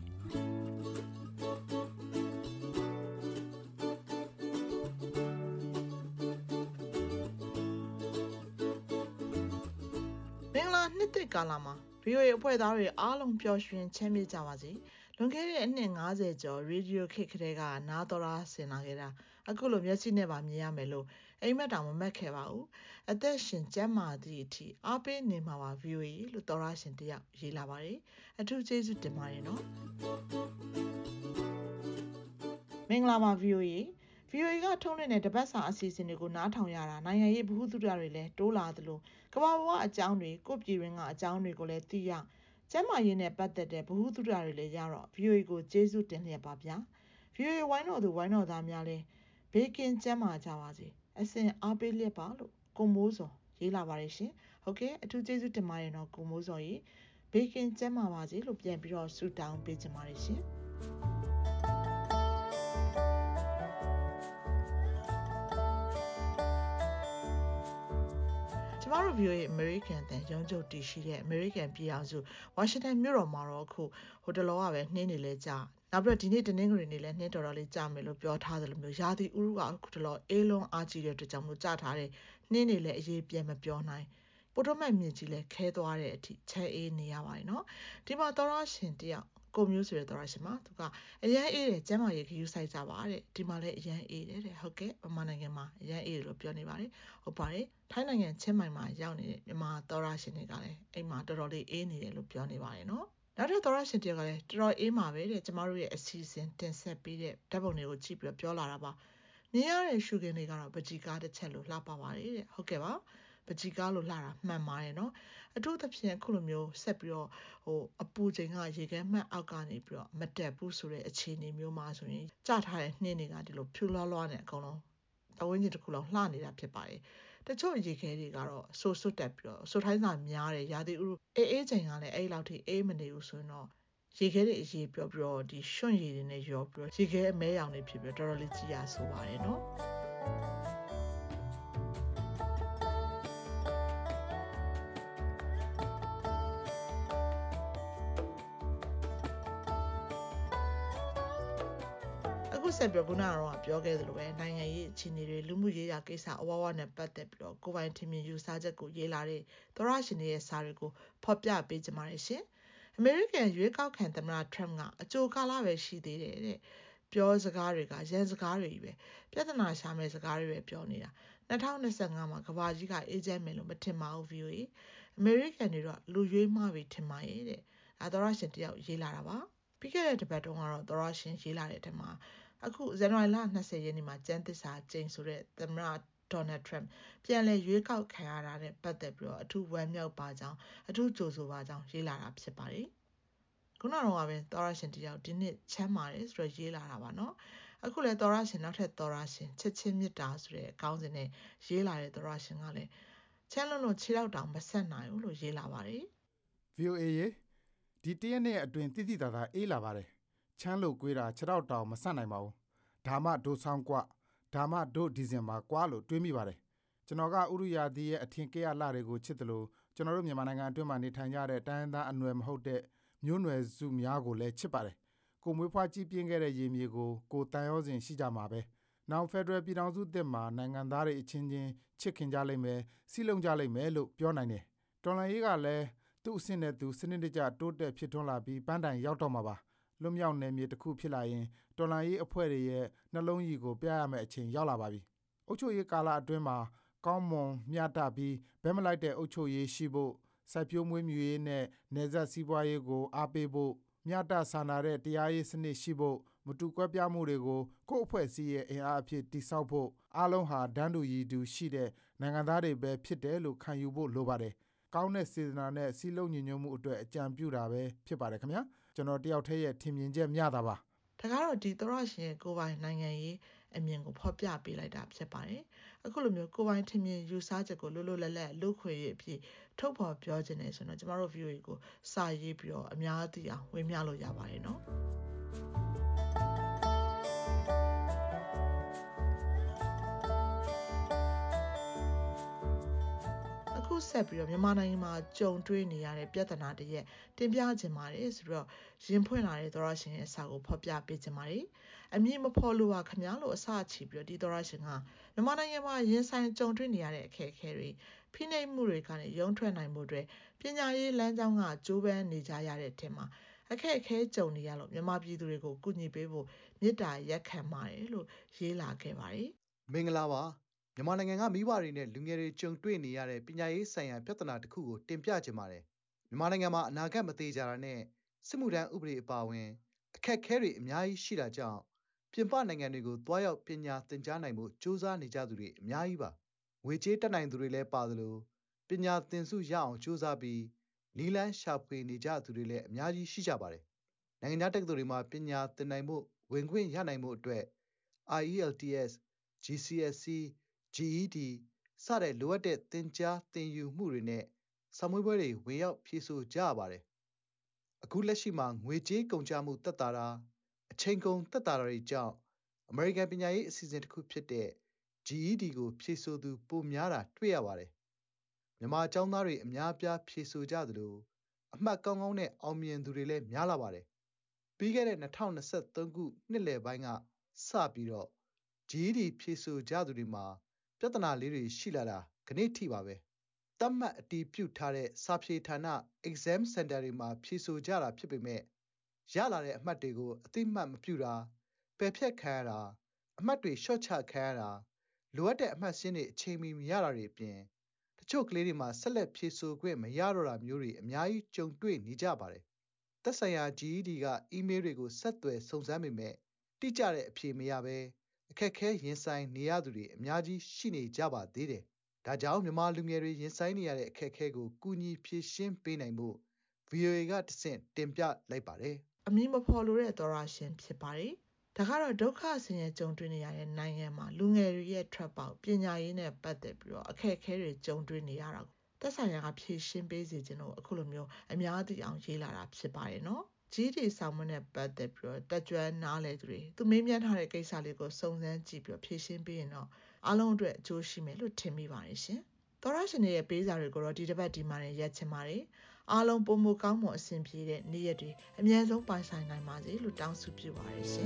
[SPEAKER 5] မင်္ဂလာနှစ်သက်ကာလမှာ VOA အဖွဲ့သားတွေအားလုံးပျော်ရွှင်ချမ်းမြေ့ကြပါစေလွန်ခဲ့တဲ့အနှစ်50ကျော်ရေဒီယိုခေတ်ကလေးကနားတော်ရာဆင်လာခဲ့တာအခုလိုမျက်စိနဲ့ပါမြင်ရမယ်လို့အိမ်မက်တောင်မမက်ခဲ့ပါဘူးအသက်ရှင်ကျန်းမာသည့်အထိအားပေးနေမှာပါ VOA လို့တော်ရာရှင်တယောက်ရေးလာပါတယ်အထူးကျေးဇူးတင်ပါတယ်နော်မင်္ဂလာပါ VOA ကထုတ်လွှင့်တဲ့တပတ်စာအစီအစဉ်တွေကိုနားထောင်ရတာနိုင်ငံရေးဗဟုသုတတွေလည်းတိုးလာသလိုကမ္ဘာပေါ်ကအကြောင်းတွေကိုပြည်တွင်းကအကြောင်းတွေကိုလည်းသိရကျန်းမာရေးနဲ့ပတ်သက်တဲ့ဗဟုသုတတွေလည်းရတော့ VOA ကိုကျေးဇူးတင်လျက်ပါဗျာ VOA ဝိုင်းတော်သူဝိုင်းတော်သားများလည်းဘေးကင်းကျန်းမာကြပါစေအစဉ်အားပေးလျက်ပါလို့ကိုမိုးစောရေးလာပါတယ်ရှင်ဟုတ်ကဲ့အထူးကျေးဇူးတင်ပါတယ်နော်ကိုမိုးစောကြီးဘေးကင်းကျန်းမာပါစေလို့ပြန်ပြီးတော့ဆုတောင်းပေးချင်ပါတယ်ရှင်ကျမတို့ VOA American တန်ရုံးချုပ်တည်ရှိတဲ့ American ပြည်အောင်စု Washington မြို့တော်မှာတော့အခုဟိုတလောကပဲနှင်းနေလဲကြာနောက်ပြီးတော့ဒီနေ့တနင်္ဂနွေနေ့လဲနှင်းတော်တော်လေးကြာမယ်လို့ပြောထားတယ်လို့မျိုးရာသီဥတုကအခုတလောအေးလုံးအားကြီးတဲ့အတွက်ကြောင့်မို့ကြာထားတဲ့နှင်းနေလဲအရေးပြန်မပြောနိုင်ပိုတိုမက်မြင့်ကြီးလဲခဲသွားတဲ့အထိချဲအေးနေရပါတယ်နော်ဒီမှာတော်ရရှင်တယောက်ကိုမျိုးဆိုတဲ့တော်ရရှင်မှာသူကအရန်အေးတယ်ကျမ်းမာရေးခရူးဆိုင်ကြပါတဲ့ဒီမှာလည်းအရန်အေးတယ်တဲ့ဟုတ်ကဲ့မြန်မာနိုင်ငံမှာအရန်အေးတယ်လို့ပြောနေပါတယ်ဟုတ်ပါတယ်ထိုင်းနိုင်ငံချင်းမိုင်မှာရောက်နေတဲ့မြန်မာတော်ရရှင်တွေကလည်းအိမ်မှာတော်တော်လေးအေးနေတယ်လို့ပြောနေပါတယ်နော်နောက်ထပ်တော်ရရှင်တယောက်ကလည်းတော်တော်အေးမှာပဲတဲ့ကျမတို့ရဲ့အစီအစဉ်တင်ဆက်ပေးတဲ့ဓာတ်ပုံတွေကိုကြည့်ပြီးပြောလာတာပါမြင်ရတဲ့ရှုခင်းတွေကတော့ပကြီကားတစ်ချက်လို့လှပပါတယ်တဲ့ဟုတ်ကဲ့ပါပကြီကားလို့လှတာမှန်ပါတယ်နော်အထူးသဖြင့်ခုလိုမျိုးဆက်ပြီးတော့အပူချိန်ကရေခဲမှတ်အောက်ကနေပြီးတော့မတက်ဘူးဆိုတဲ့အခြေအနေမျိုးမှာဆိုရင်ကြထားတဲ့နှင်းတွေကဒီလိုဖြူလွှားလွှားနဲ့အကုန်လုံးပတ်ဝန်းကျင်တစ်ခုလုံးလှနေတာဖြစ်ပါတယ်တချို့ရေခဲတွေကတော့ဆိုဆွတ်တက်ပြီးတော့ဆိုထိုင်းစာများတယ်ရာသီဥတုအေးချိန်ကလည်းအဲ့လောက်ထိအေးမနေဘူးဆိုရင်တော့ရေခဲတွေအရေးပြောပြီးတော့ဒီရွှွန့်ရည်တွေနဲ့ရောပြီးတော့ရေခဲအမဲရောင်တွေဖြစ်ပြီးတော့တော်တော်လေးကြည်ရဆိုပါတယ်နော်ဆက်ပြောခုနကတော့ပြောခဲ့သလိုပဲနိုင်ငံရေးအခြေအနေတွေလူမှုရေးရာကိစ္စအဝဝနဲ့ပတ်သက်ပြီးတော့ကိုယ်ပိုင်ထင်မြင်ယူဆချက်ကိုရေးလာတဲ့သောရရှင်တွေရဲ့စာတွေကိုဖော်ပြပေးကြပါရရှင်အမေရိကန်ရွေးကောက်ခံသမ္မတထရမ့်ကအကြိုကာလပဲရှိသေးတယ်တဲ့ပြောစကားတွေကရန်စကားတွေပဲပြဿနာရှာမဲ့စကားတွေပဲပြောနေတာ2025မှာကမ္ဘာကြီးကအေဂျင့်မယ်လို့မထင်ပါဘူး VOA အမေရိကန်တွေတော့လူရွေးမှပြီထင်ပါရဲ့တဲ့ဒါသောရရှင်တယောက်ရေးလာတာပါပြီးခဲ့တဲ့တပတ်တုန်းကတော့သောရရှင်ရေးလာတဲ့အထက်မှာအခုဇန်နဝါရီလ20ရက်နေ့မှာကျန်းသစ္စာကျိန်ဆိုတဲ့သမ္မတဒေါ်နယ်ထရမ့်ပြန်လည်ရွေးကောက်ခံရတာနဲ့ပတ်သက်ပြီးတော့အထူးဝမ်းမြောက်ပါကြောင်းအထူးကြိုဆိုပါကြောင်းရေးလာတာဖြစ်ပါတယ်ခုနကတော့ပဲသောရရှင်တယောက်ဒီနှစ်ချမ်းပါတယ်ဆိုတော့ရေးလာတာပါနော်အခုလည်းသောရရှင်နောက်ထပ်သောရရှင်ချစ်ချင်းမြတ်တာဆိုတဲ့အကောင်းစဉ်နဲ့ရေးလာတဲ့သောရရှင်ကလည်းချမ်းလုံးခြေထောက်တောင်မဆက်နိုင်ဘူးလို့ရေးလာပါတယ်
[SPEAKER 19] VOA ရေဒီတရက်နဲ့အတွင်းတိတိတသာအေးလာပါတယ်ချမ်းလို့ကွေးတာခြေထောက်တောင်မဆက်နိုင်ပါဘူးဒါမှဒိုဆောင်ကွဒါမှဒိုဒီဇင်ဘာကွာလို့တွေးမိပါတယ်ကျွန်တော်ကဥရိယာသီရဲ့အထင်ကရလှတွေကိုချစ်တယ်လို့ကျွန်တော်တို့မြန်မာနိုင်ငံအတွင်းမှာနေထိုင်ကြတဲ့တိုင်းသားအနွယ်မဟုတ်တဲ့မျိုးနွယ်စုများကိုလည်းချစ်ပါတယ်ကိုမွေးဖွားကြီးပြင်းခဲ့တဲ့ရေမြေကိုတန်ရောစဉ်ရှိကြမှာပဲနောက်ဖက်ဒရယ်ပြည်ထောင်စုသစ်မှာနိုင်ငံသားတွေအချင်းချင်းချစ်ခင်ကြလိမ့်မယ်စီးလုံးကြလိမ့်မယ်လို့ပြောနိုင်တယ်တော်လန်ရေးကလည်းသူ့အဆင့်နဲ့သူစနစ်တကျတိုးတက်ဖြစ်ထွန်းလာပြီးပန်းတိုင်ရောက်တော့မှာပါလွတ်မြောက်နယ်မြေတစ်ခုဖြစ်လာရင်တော်လန်ရေးအဖွဲ့တွေရဲ့နှလုံးရည်ကိုပြရမယ့်အချိန်ရောက်လာပါပြီအုပ်ချုပ်ရေးကာလအတွင်းမှာကောင်းမွန်မျှတပြီးဘဲမလိုက်တဲ့အုပ်ချုပ်ရေးရှိဖို့စိုက်ပျိုးမွေးမြူရေးနဲ့နယ်စပ်စီးပွားရေးကိုအားပေးဖို့မျှတဆန္ဒတဲ့တရားရေးစနစ်ရှိဖို့မတူကွဲပြားမှုတွေကိုကိုယ့်အဖွဲ့အစည်းရဲ့အင်အားအဖြစ်တည်ဆောက်ဖို့အားလုံးဟာတန်းတူရည်တူရှိတဲ့နိုင်ငံသားတွေပဲဖြစ်တယ်လို့ခံယူဖို့လိုပါတယ်ကောင်းတဲ့စေတနာနဲ့စီးလုံးညီညွတ်မှုအတွက်အကြံပြုတာပဲဖြစ်ပါတယ်ခင်ဗျာကျွန်တော်တယောက်တည်းရဲ့ထင်မြင်ချက်မျှတာပါ
[SPEAKER 5] ဒါကတော့ဒီသောရရှင်ရဲ့ကိုယ်ပိုင်နိုင်ငံရေးအမြင်ကိုဖော်ပြပေးလိုက်တာဖြစ်ပါတယ်အခုလိုမျိုးကိုယ်ပိုင်ထင်မြင်ယူဆချက်ကိုလွတ်လွတ်လပ်လပ်လူခွေရေးအဖြစ်ထုတ်ဖော်ပြောခြင်းနဲ့ဆိုတော့ကျမတို့ view ကိုစာရေးပြီးတော့အများသိအောင်ဝေမျှလို့ရပါတယ်နော်ဆက်ပြီးတော့မြန်မာနိုင်ငံမှာကြုံတွေ့နေရတဲ့ပြဿနာတွေရဲ့တင်ပြခြင်းပါတယ်ဆိုတော့ရင်ဖွင့်လာတဲ့သောရရှင်ရဲ့စာကိုဖော်ပြပေးခြင်းပါတယ်အမည်မဖော်လို့ပါခင်ဗျာလို့အစချီပြီးတော့ဒီသောရရှင်ကမြန်မာနိုင်ငံမှာရင်ဆိုင်ကြုံတွေ့နေရတဲ့အခက်အခဲတွေဖိနှိပ်မှုတွေကနေရုန်းထွက်နိုင်မှုတွေပညာရေးလမ်းကြောင်းကကြိုးပမ်းနေကြရတဲ့အထက်မှာအခက်အခဲကြုံနေရလို့မြန်မာပြည်သူတွေကိုကူညီပေးဖို့မေတ္တာရက်ခံပါတယ်လို့ရေးလာခဲ့ပါတယ်
[SPEAKER 20] မင်္ဂလာပါမြန်မာနိုင်ငံကမိဘတွေနဲ့လူငယ်တွေကြုံတွေ့နေရတဲ့ပညာရေးဆိုင်ရာပြဿနာတစ်ခုကိုတင်ပြခြင်းပါတယ်မြန်မာနိုင်ငံမှာအနာဂတ်မသေးကြတာနဲ့စစ်မှုထမ်းဥပဒေအပါအဝင်အခက်အခဲတွေအများကြီးရှိတာကြောင့်ပြင်ပနိုင်ငံတွေကိုတွားရောက်ပညာသင်ကြားနိုင်ဖို့ကြိုးစားနေကြသူတွေအများကြီးပါငွေကြေးတက်နိုင်သူတွေလည်းပါသလိုပညာသင်စုရအောင်ကြိုးစားပြီးနီလန်းရှာဖွေနေကြသူတွေလည်းအများကြီးရှိကြပါတယ်နိုင်ငံခြားတက္ကသိုလ်တွေမှာပညာသင်နိုင်ဖို့ဝင်ခွင့်ရနိုင်ဖို့အတွက် IELTS GCSE GED စတဲ့လိုအပ်တဲ့သင်ကြားသင်ယူမှုတွေနဲ့စာမေးပွဲတွေဝင်ရောက်ဖြေဆိုကြရပါတယ်အခုလက်ရှိမှာငွေကြေးကုန်ကျမှုသက်သာတာအချိန်ကုန်သက်သာတာတွေကြောင့်အမေရိကန်ပညာရေးအစီအစဉ်တစ်ခုဖြစ်တဲ့ GED ကိုဖြေဆိုသူပိုများတာတွေ့ရပါတယ်မြန်မာကျောင်းသားတွေအများအပြားဖြေဆိုကြသလိုအမှတ်ကောင်းကောင်းနဲ့အောင်မြင်သူတွေလည်းများလာပါတယ်ပြီးခဲ့တဲ့2023ခုနှစ်လယ်ပိုင်းကစပြီးတော့ GED ဖြေဆိုကြသူတွေမှာပြဿနာလေးတွေရှိလာတာခဏထိပါပဲတတ်မှတ်အတည်ပြုထားတဲ့စာဖြေဌာန exam center တွေမှာဖြေဆိုကြတာဖြစ်ပေမဲ့ရလာတဲ့အမှတ်တွေကိုအသိမှတ်မပြုတာပယ်ဖြတ်ခံရတာအမှတ်တွေရှော့ချခံရတာလိုအပ်တဲ့အမှတ်စင်းတွေအချိန်မီမရတာတွေအပြင်တချို့ကလေးတွေမှာဆက်လက်ဖြေဆိုခွင့်မရတော့တာမျိုးတွေအများကြီးကြုံတွေ့နေကြပါတယ်သက်ဆိုင်ရာ GED ကအီးမေးလ်တွေကိုဆက်သွယ်စုံစမ်းပေမဲ့တိကျတဲ့အဖြေမရဘဲအခက်ခဲရင်ဆိုင်နေရသူတွေအများကြီးရှိနေကြပါသေးတယ်။ဒါကြောင့်မြန်မာလူငယ်တွေရင်ဆိုင်နေရတဲ့အခက်အခဲကိုကူညီဖြေရှင်းပေးနိုင်ဖို့ VOA ကတဆင့်တင်ပြလိုက်ပါတယ်
[SPEAKER 5] ။အမည်မဖော်လိုတဲ့သောရရှင်ဖြစ်ပါတယ်ဒါကတော့ဒုက္ခဆင်းရဲကြုံတွေ့နေရတဲ့နိုင်ငံမှာလူငယ်တွေရဲ့ထွက်ပေါက်ပညာရေးနဲ့ပတ်သက်ပြီးတော့အခက်အခဲတွေကြုံတွေ့နေရတာကိုသက်ဆိုင်ရာကဖြေရှင်းပေးစေခြင်းလို့အခုလိုမျိုးအများသိအောင်ရေးလာတာဖြစ်ပါတယ်နော်ကြီးတီဆောင်မနဲ့ပတ်သက်ပြီးတော့တက်ကြွနားလေသူတွေသူမေးမြန်းထားတဲ့ကိစ္စလေးကိုစုံစမ်းကြည့်ပြီးတော့ဖြေရှင်းပေးရင်တော့အားလုံးအတွက်အကျိုးရှိမယ်လို့ထင်မိပါတယ်ရှင်သောရရှင်တွေရဲ့ပေးစာတွေကိုတော့ဒီတစ်ပတ်ဒီမှာနဲ့ရက်ချင်ပါတယ်အားလုံးပုံမကောင်းမွန်အဆင်ပြေတဲ့နေ့ရက်တွေအများဆုံးပိုင်ဆိုင်နိုင်ပါစေလို့တောင်းဆုပြုပါတယ်ရှင်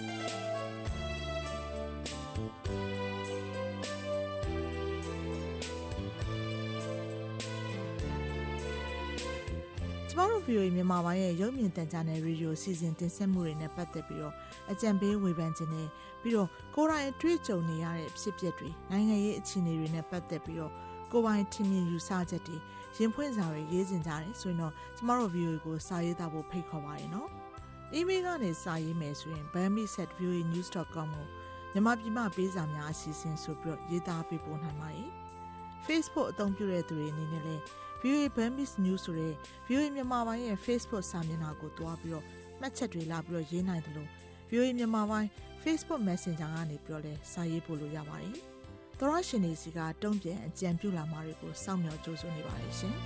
[SPEAKER 5] ကျမတို့ VOA မြန်မာပိုင်းရဲ့ရုပ်မြင်သံကြားနယ်ရေဒီယိုစီစဉ်တင်ဆက်မှုတွေနဲ့ပတ်သက်ပြီးတော့အကြံပေးဝေဖန်ခြင်းနဲ့ပြီးတော့ကိုယ်တိုင်တွေ့ကြုံနေရတဲ့ဖြစ်ပျက်တွေနိုင်ငံရေးအခြေအနေတွေနဲ့ပတ်သက်ပြီးတော့ကိုယ်ပိုင်ထင်မြင်ယူဆချက်တွေရင်ဖွင့်စာတွေရေးစင်ကြတယ်ဆိုရင်တော့ကျမတို့ VOA ကိုစာရေးသားဖို့ဖိတ်ခေါ်ပါတယ်နော်။ email ကနေစာရေးမယ်ဆိုရင် bami@voanews.com ကိုမြန်မာပြည်မှာပေးစာများအစီအစဉ်ဆိုပြီးတော့ရေးသားပေးပို့နိုင်ပါတယ်။ Facebook အသုံးပြုတဲ့သူတွေအနေနဲ့လည်း VOA Burmese News ဆိုတဲ့ VOA မြန်မာပိုင်းရဲ့ Facebook စာမျက်နှာကိုတွားပြီးတော့မှတ်ချက်တွေလာပြီးတော့ရေးနိုင်တယ်လို့ VOA မြန်မာပိုင်း Facebook Messenger ကနေပြီးတော့လည်းစာရေးပို့လို့ရပါတယ်။သောရရှင်တွေစီကတုံ့ပြန်အကြံပြုလာမှာတွေကိုစောင့်မျှော်ကြိုးစွနေပါတယ်ရှင်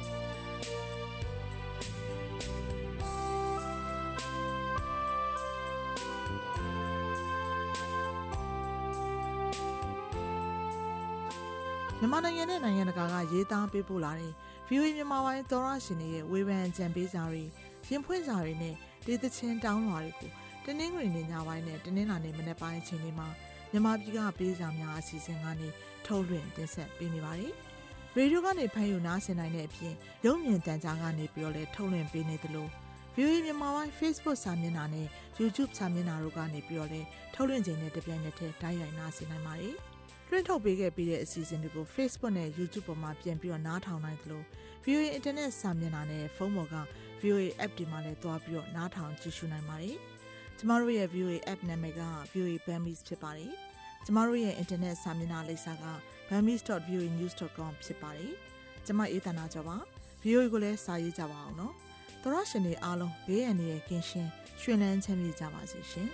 [SPEAKER 5] ။မြန်မာနိုင်ငံနဲ့နိုင်ငံတကာကရေးသားပေးပို့လာတဲ့ VOA မြန်မာပိုင်းသောရရှင်တွေရဲ့ဝေဖန်ကြံပေးစာတွေရင်ဖွင့်စာတွေနဲ့ဒေသချင်းတောင်းလွှာတွေကိုတနင်္ဂနွေနေ့ညပိုင်းနဲ့တနင်္လာနေ့မနက်ပိုင်းအချိန်တွေမှာမြန်မာပြည်ကပေးစာများအစီအစဉ်ကနေထုတ်လွှင့်တင်ဆက်ပေးနေပါတယ်။ရေဒီယိုကနေဖမ်းယူနားဆင်နိုင်တဲ့အပြင်ရုပ်မြင်သံကြားကနေပြီးတော့လည်းထုတ်လွှင့်ပေးနေသလို VOA မြန်မာပိုင်း Facebook စာမျက်နှာနဲ့ YouTube စာမျက်နှာတို့ကနေပြီးတော့လည်းထုတ်လွှင့်ခြင်းနဲ့တပြိုင်နက်တည်းတိုက်ရိုက်နားဆင်နိုင်ပါတယ်။လွှင့်ထုတ်ပေးခဲ့ပြီးတဲ့အစီအစဉ်တွေကို Facebook နဲ့ YouTube ပေါ်မှာပြန်ပြီးတော့နားထောင်နိုင်သလို VOA Internet စာမျက်နှာနဲ့ဖုန်းပေါ်က VOA App ဒီမှာလည်းတွားပြီးတော့နားထောင်ကြည့်ရှုနိုင်ပါတယ်။ကျမတို့ရဲ့ VOA App နာမည်က VOA Burmese ဖြစ်ပါတယ်။ကျမတို့ရဲ့ Internet စာမျက်နှာလိပ်စာက burmese.voanews.com ဖြစ်ပါတယ်။ကျမအေးသနာကျော်ပါ။ VOA ကိုလည်းစာရေးကြပါအောင်နော်။သောရရှင်တွေအားလုံးဘေးအန္တရာယ်ကင်းရှင်းရွှင်လန်းချမ်းမြေ့ကြပါစေရှင်။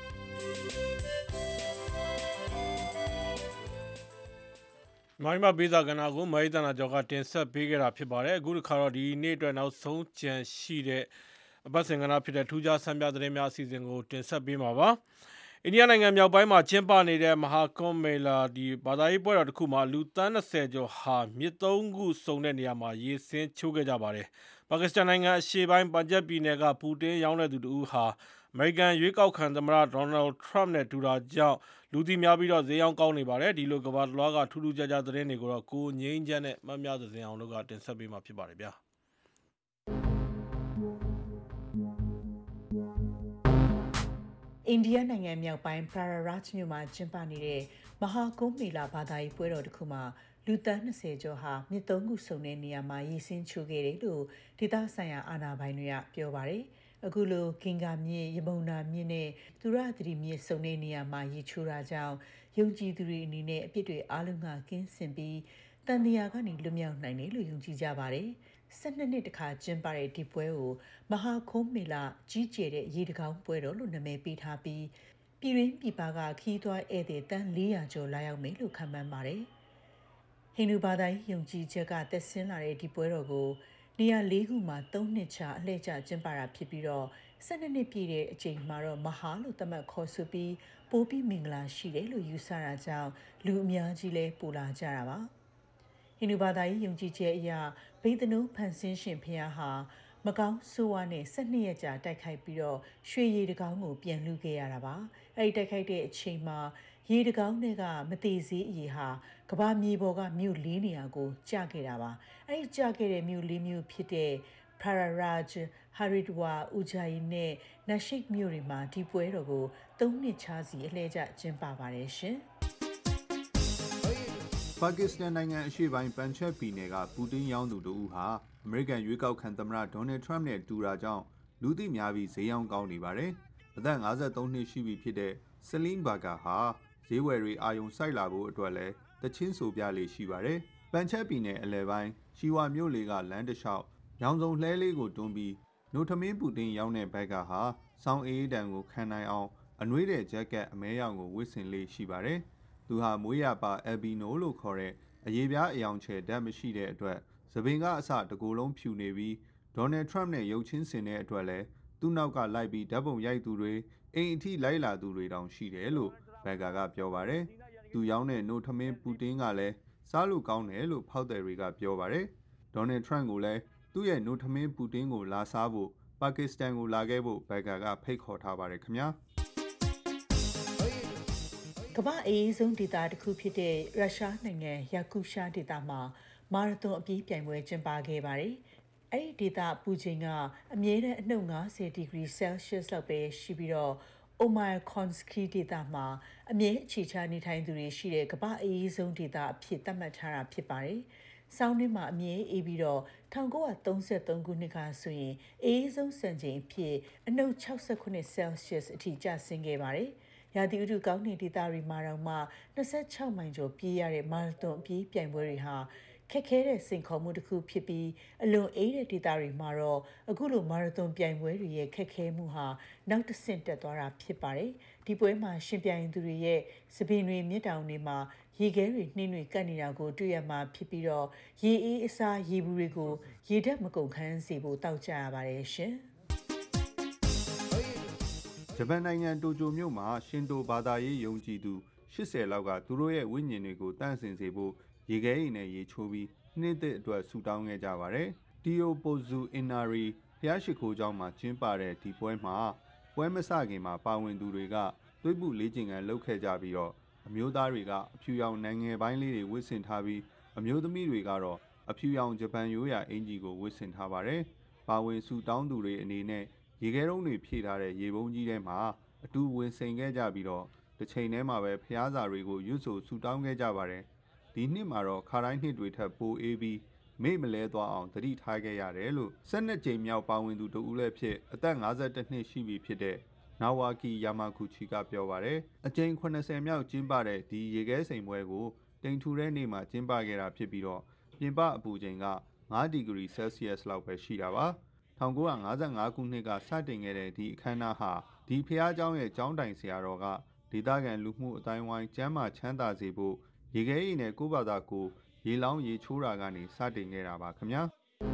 [SPEAKER 2] မိုင်းမပေးစာကဏ္ဍကိုမိုင်းတနာကျော်ကတင်ဆက်ပေးခဲ့တာဖြစ်ပါတယ်အခုတစ်ခါတော့ဒီနေ့အတွက်နောက်ဆုံးကြံရှိတဲ့အပတ်စဉ်ကဏ္ဍဖြစ်တဲ့ထူးခြားဆန်းပြသတင်းများအစီအစဉ်ကိုတင်ဆက်ပေးမှာပါအိန္ဒိယနိုင်ငံမြောက်ပိုင်းမှာကျင်းပနေတဲ့မဟာကွန်မေလာဒီဘာသာရေးပွဲတော်တစ်ခုမှာလူသန်း20ကျော်ဟာမြစ်သုံးခုစုံတဲ့နေရာမှာရေဆင်းချိုးခဲ့ကြပါတယ်ပါကစ္စတန်နိုင်ငံအရှေ့ပိုင်းပန်ဂျပ်ပြည်နယ်ကပူတင်ရောင်းတဲ့သူတို့ဟာအမေရိကန်ရွေးကောက်ခံသမ္မတဒေါ်နယ်ထရမ့်နဲ့တူတာကြောင့်လူသိများပြီးတော့ဈေးရောင်းကောင်းနေပါတယ်ဒီလိုကမ္ဘာလွှားကထူးထူးခြားခြားသတင်းတွေကိုတော့ကိုငိမ့်ချမ်းနဲ့မမြသဇင်အောင်တို့ကတင်ဆက်ပေးမှာဖြစ်ပါတယ်ဗျာ
[SPEAKER 10] အိန္ဒိယနိုင်ငံမြောက်ပိုင်း Prayag မြို့မှာကျင်းပနေတဲ့မဟာကုန်းမေလာဘာသာရေးပွဲတော်တစ်ခုမှာလူသန်း20ကျော်ဟာမြစ်သုံးခုစုံတဲ့နေရာမှာရေဆင်းချိုးခဲ့တယ်လို့ဒေသဆိုင်ရာအာဏာပိုင်တွေကပြောပါတယ်။အခုလိုကင်္ဂါမြစ်ရမုန်နာမြစ်နဲ့သူရသတိမြစ်စုံတဲ့နေရာမှာရေချိုးတာကြောင့်ယုံကြည်သူတွေအနေနဲ့အပြစ်တွေအလုံးကကင်းစင်ပြီးတန်တရားကနေလွတ်မြောက်နိုင်တယ်လို့ယုံကြည်ကြပါတယ်။12နှစ်တခါကျင်းပတဲ့ဒီပွဲကိုမဟာခုံးမေလာကြီးကျယ်တဲ့ရေတကောင်းပွဲတော်လို့နာမည်ပေးထားပြီးပြည်ရင်းပြည်ပကခီးသွွားဧည့်သည်တန်း400ကျော်လာရောက်မယ်လို့ခန့်မှန်းပါတယ်။ဟိန္ဒူဘာသာရေးယုံကြည်ချက်ကသက်ဆင်းလာတဲ့ဒီပွဲတော်ကိုနေရာ၄ခုမှာ3နှစ်ချအလှည့်ကျကျင်းပတာဖြစ်ပြီးတော့12နှစ်ပြည့်တဲ့အချိန်မှာတော့မဟာလို့သတ်မှတ်ခေါ်ဆိုပြီးပိုးပြီးမင်္ဂလာရှိတယ်လို့ယူဆတာကြောင့်လူအများကြီးလဲပိုလာကြတာပါဟိန္ဒူဘာသာရေးယုံကြည်ချက်အရဘိသနုဖန်ဆင်းရှင်ဖျားဟာမကောင်းဆိုးဝါးနဲ့12ရက်ကြာတိုက်ခိုက်ပြီးတော့ရွှေရည်တကောင်းကိုပြန်လူခဲ့ရတာပါအဲဒီတိုက်ခိုက်တဲ့အချိန်မှာရေတကောင်းတွေကမသေးစေးအရေဟာကဘာမြေပေါ်ကမြို့၄နေရာကိုကျခဲ့တာပါအဲဒီကျခဲ့တဲ့မြို့၄မြို့ဖြစ်တဲ့ Prayag, Haridwar, Ujjain နဲ့ Nashik မြို့တွေမှာဒီပွဲတော်ကို3နှစ်ချားစီအလှည့်ကျကျင်းပပါတယ်ရှင်
[SPEAKER 21] ပါကစ္စတန်နိုင်ငံအရှေ့ပိုင်းပန်ချက်ပြည်နယ်ကပူတင်ရောင်းသူတို့ဟာအမေရိကန်ရွေးကောက်ခံသမ္မတဒေါ်နယ်ထရမ့်နဲ့တူတာကြောင့်လူသိများပြီးဈေးရောင်းကောင်းနေပါတယ်။အသက်53နှစ်ရှိပြီဖြစ်တဲ့ဆလင်းဘာဂါဟာဈေးဝယ်တွေအာယုံစိုက်လာဖို့အတွက်လည်းတချင်းဆိုပြလေးရှိပါတယ်။ပန်ချက်ပြည်နယ်အလယ်ပိုင်းရှီဝါမြို့လေးကလမ်းတစ်လျှောက်ရောင်စုံလှဲလေးကိုတွန်းပြီးနိုထမင်းပူတင်ရောင်းတဲ့ဘက်ကဟာစောင်းအေးတန်ကိုခံနိုင်အောင်အနွေးတဲ့ဂျက်ကက်အမဲရောင်ကိုဝတ်ဆင်လေးရှိပါတယ်။သူဟာမွေးရပါအယ်ဘီနိုလို့ခေါ်တဲ့အရေးပြားအယောင်ချဲဓာတ်မရှိတဲ့အတွက်သပင်ကအစတကူလုံးဖြူနေပြီးဒေါ်နယ်ထရမ့်နဲ့ရုပ်ချင်းစင်တဲ့အတွက်လည်းသူ့နောက်ကလိုက်ပြီးဓာတ်ပုံရိုက်သူတွေအိမ်အထိလိုက်လာသူတွေတောင်ရှိတယ်လို့ဘက်ကာကပြောပါတယ်။သူရောင်းတဲ့နိုထမင်းပူတင်ကလည်းစားလို့ကောင်းတယ်လို့ဖောက်သည်တွေကပြောပါတယ်။ဒေါ်နယ်ထရမ့်ကိုလည်းသူ့ရဲ့နိုထမင်းပူတင်ကိုလာစားဖို့ပါကစ္စတန်ကိုလာခဲ့ဖို့ဘက်ကာကဖိတ်ခေါ်ထားပါတယ်ခင်ဗျာ။
[SPEAKER 10] ကမ္ဘာအေးဆုံးဒေသတစ်ခုဖြစ်တဲ့ရုရှားနိုင်ငံယာကူရှာဒေသမှာမာရသွန်အပြေးပြိုင်ပွဲကျင်းပခဲ့ပါတယ်။အဲ့ဒီဒေသပူချိန်ကအမြဲတမ်းအနှုတ်50 degree Celsius လောက်ပဲရှိပြီးတော့အိုမိုင်ခွန်စကီဒေသမှာအမြဲအခြေချနေထိုင်သူတွေရှိတဲ့ကမ္ဘာအေးဆုံးဒေသအဖြစ်သတ်မှတ်ထားတာဖြစ်ပါတယ်။ဆောင်းထဲမှာအမြဲအေးပြီးတော့1933ခုနှစ်ကဆိုရင်အေးဆုံးစံချိန်အဖြစ်အနှုတ်69 Celsius အထိကျဆင်းခဲ့ပါတယ်။ရာသီဥတုကောင်းတဲ့ဒေသတွေမှာတော့မှ26မိုင်ကျော်ပြေးရတဲ့မာရသွန်အပြေးပြိုင်ပွဲတွေဟာခက်ခဲတဲ့စိန်ခေါ်မှုတစ်ခုဖြစ်ပြီးအလွန်အေးတဲ့ဒေသတွေမှာတော့အခုလိုမာရသွန်ပြိုင်ပွဲတွေရဲ့ခက်ခဲမှုဟာနောက်တစ်ဆင့်တက်သွားတာဖြစ်ပါတယ်။ဒီပွဲမှာရှင်ပြိုင်သူတွေရဲ့စပင်တွေမြစ်တောင်တွေမှာရေခဲတွေနှင်းတွေကပ်နေတာကိုတွေ့ရမှာဖြစ်ပြီးတော့ရေအေးအစားရေဘူးတွေကိုရေဓာတ်မကုန်ခန်းစေဖို့တောက်ကြရပါတယ်ရှင်။
[SPEAKER 21] ဂျပန်နိုင်ငံတိုကျိုမြို့မှာရှင်တိုဘာသာရေးယုံကြည်သူ80လောက်ကသူတို့ရဲ့ဝိညာဉ်တွေကိုတန့်စင်စေဖို့ရေခဲအိမ်နဲ့ရေချိုးပြီးနှစ်သက်အတွက်ဆူတောင်းခဲ့ကြပါတယ်။တီယိုပိုဇူအင်နာရီဖျားရှိခိုးကျောင်းမှာကျင်းပတဲ့ဒီပွဲမှာပွဲမစခင်မှာပါဝင်သူတွေကသွေးပူလေးကျင်ကန်လုပ်ခဲ့ကြပြီးတော့အမျိုးသားတွေကအဖြူရောင်နိုင်ငံပိုင်းလေးတွေဝတ်ဆင်ထားပြီးအမျိုးသမီးတွေကတော့အဖြူရောင်ဂျပန်ရိုးရာအင်ဂျီကိုဝတ်ဆင်ထားပါတယ်။ပါဝင်ဆူတောင်းသူတွေအနေနဲ့ရေခဲတုံးတွေဖြည့်ထားတဲ့ရေပုံးကြီးထဲမှာအတူဝင်စိန်ခဲ့ကြပြီးတော့တစ်ချိန်တည်းမှာပဲဖျားစာတွေကိုရွတ်ဆိုဆူတောင်းခဲ့ကြပါတယ်။ဒီနှစ်မှာတော့ခါတိုင်းနှစ်တွေထက်ပိုအေးပြီးမေ့မလဲသွားအောင်သတိထားခဲ့ရတယ်လို့12ကြိမ်မြောက်ပါဝင်သူတဦးလည်းဖြစ်အသက်51နှစ်ရှိပြီဖြစ်တဲ့နာဝါကီယာမာကူချီကပြောပါတယ်။အကြိမ်80မြောက်ကျင်းပတဲ့ဒီရေခဲစိန်ပွဲကိုတိမ်ထူတဲ့နေ့မှာကျင်းပခဲ့တာဖြစ်ပြီးတော့ပြင်ပအပူချိန်က5ဒီဂရီဆဲလ်စီယပ်စ်လောက်ပဲရှိတာပါ။1955ခုနှစ်ကစတင်ခဲ့တဲ့ဒီအခမ်းအနားဟာဒီဖျားเจ้าရဲ့ကျောင်းတိုင်ဆရာတော်ကဒေသခံလူမှုအတိုင်းဝိုင်းကျမ်းမာချမ်းသာစေဖို့ရေခဲအိမ်နဲ့ကိုယ့်ဘာသာကိုရေလောင်းရေချိုးတာကနေစတင်ခဲ့တာပါခင်ဗျာ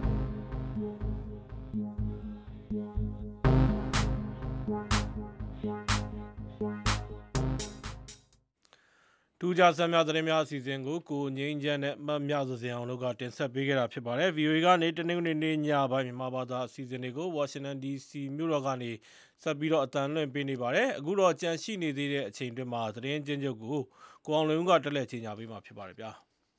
[SPEAKER 2] တူကြဆမ်းများသတင်းများအစီအစဉ်ကိုကိုငိမ့်ချမ်းနဲ့မှတ်များစွာစင်အောင်တို့ကတင်ဆက်ပေးခဲ့တာဖြစ်ပါတယ် VOA ကနေတနင်္ဂနွေနေ့ညပိုင်းမြန်မာဘာသာအစီအစဉ်တွေကို Washington DC မြို့တော်ကနေဆက်ပြီးတော့အတန်လွှင့်ပေးနေပါတယ်အခုတော့ကြန့်ရှိနေသေးတဲ့အချိန်တွင်မှာသတင်းချင်းချုပ်ကိုကိုအောင်လွင်ဦးကတက်လက်ချင်းညာပေးမှာဖြစ်ပါတယ်ဗျာ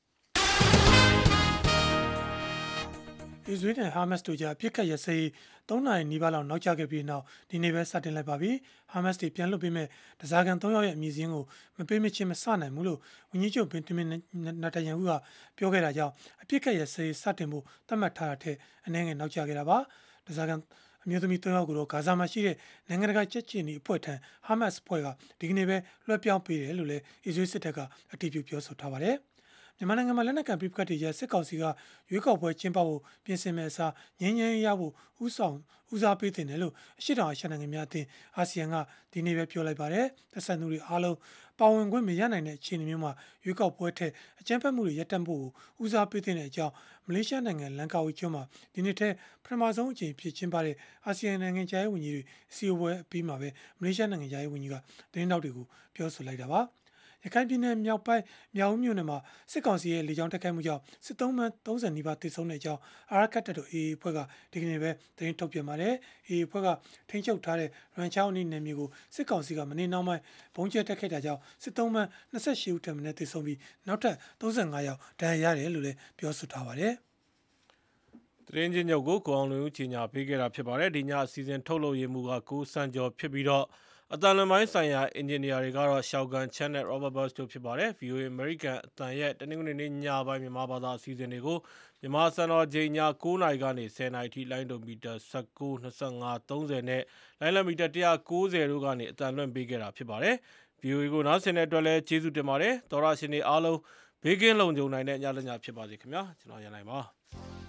[SPEAKER 3] အစ္စရေးနဲ့ဟာမတ်စ်တို့ကြားပြစ်ခတ်ရစဲ3နာရီနီးပါးလောက်နောက်ကျခဲ့ပြီးနောက်ဒီနေ့ပဲစတင်လိုက်ပါပြီ။ဟာမတ်စ်တွေပြန်လွတ်ပေးမဲ့တစားကန်3ယောက်ရဲ့အမည်စင်းကိုမပေးမချင်းမစနိုင်ဘူးလို့ဝန်ကြီးချုပ်ဘင်ဂျမင်နာတန်ယာဟုကပြောခဲ့တာကြောင့်အပြစ်ခတ်ရစဲစတင်ဖို့သတ်မှတ်ထားတာထက်အနည်းငယ်နောက်ကျခဲ့တာပါ။တစားကန်အမျိုးသမီး3ယောက်ကိုတော့ဂါဇာမှာရှိတဲ့နိုင်ငံတကာကြက်ချင်ဒီအဖွဲ့ထံဟာမတ်စ်အဖွဲ့ကဒီကနေ့ပဲလွှဲပြောင်းပေးတယ်လို့လည်းအစ္စရေးစစ်တပ်ကအတည်ပြုပြောဆိုထားပါတယ်။မြန်မာနိုင်ငံမှာလက်နက်ကန်ပြစ်ခတ်တွေရစစ်ကောင်စီကရွေးကောက်ပွဲကျင်းပဖို့ပြင်ဆင်မဲ့အစားငြင်းငြင်းရဖို့ဦးစားပေးတင်တယ်လို့အရှိတောင်အာရှနိုင်ငံများအသင်းအာဆီယံကဒီနေ့ပဲပြောလိုက်ပါတယ်သက်ဆိုင်သူတွေအားလုံးပါဝင်ခွင့်မရနိုင်တဲ့အခြေအနေမျိုးမှာရွေးကောက်ပွဲထက်အကြမ်းဖက်မှုတွေရပ်တန့်ဖို့ဦးစားပေးတင်တဲ့အကြောင်းမလေးရှားနိုင်ငံလန်ကာဝီကျွန်းမှာဒီနေ့ထက်ပထမဆုံးအကြိမ်ဖြစ်ကျင်းပတဲ့အာဆီယံနိုင်ငံခြားရေးဝန်ကြီးတွေအစည်းအဝေးအပြီးမှာပဲမလေးရှားနိုင်ငံခြားရေးဝန်ကြီးကသတင်းတောက်တွေကိုပြောဆိုလိုက်တာပါရခိုင်ပြည်နယ်မြောက်ပိုင်းမြောက်ဦးမြို့နယ်မှာစစ်ကောင်စီရဲ့လေကြောင်းတိုက်ခိုက်မှုကြောင့်စစ်သုံးမှ30နီးပါးသေဆုံးတဲ့အကြောင်းအာရကတ်တပ်တို့ AA အဖွဲ့ကဒီကနေ့ပဲသတင်းထုတ်ပြန်ပါတယ်။ AA အဖွဲ့ကထိန်းချုပ်ထားတဲ့ရန်ချောင်းအနီးနယ်မြေကိုစစ်ကောင်စီကမနေ့နောက်ပိုင်းဘုံကျဲတိုက်ခိုက်တာကြောင့်စစ်သုံးမှ28ဦးထပ်မံသေဆုံးပြီးနောက်ထပ်35ယောက်ဒဏ်ရာရတယ်လို့လည်းပြောဆိုထားပါတယ်
[SPEAKER 2] ။သတင်းချင်းချုပ်ကိုကိုအောင်လွင်ဦးကြီးညာပေးခဲ့တာဖြစ်ပါတယ်။ဒီညအစီအစဉ်ထုတ်လုပ်ရမှုကကိုစံကျော်ဖြစ်ပြီးတော့အတန်လွန်ပိုင်းဆိုင်ရာအင်ဂျင်နီယာတွေကတော့ရှောက်ကန်ချန်နဲ့ Robert Burns တို့ဖြစ်ပါတယ် VOA American အတန်ရဲ့တနင်္ဂနွေနေ့ညပိုင်းမြန်မာဘာသာအစီအစဉ်တွေကိုမြန်မာစံတော်ချိန်ည9:00နာရီကနေ10:00နာရီထိလိုင်းဒိုမီတာ19 25 30နဲ့လိုင်းလမီတာ190တို့ကနေအတန်လွှင့်ပေးခဲ့တာဖြစ်ပါတယ် VOA ကိုနားဆင်တဲ့အတွက်လည်းကျေးဇူးတင်ပါတယ်သောရရှင်တွေအားလုံးဘေးကင်းလုံခြုံနိုင်တဲ့ညလညဖြစ်ပါစေခင်ဗျာကျွန်တော်ရန်နိုင်ပါ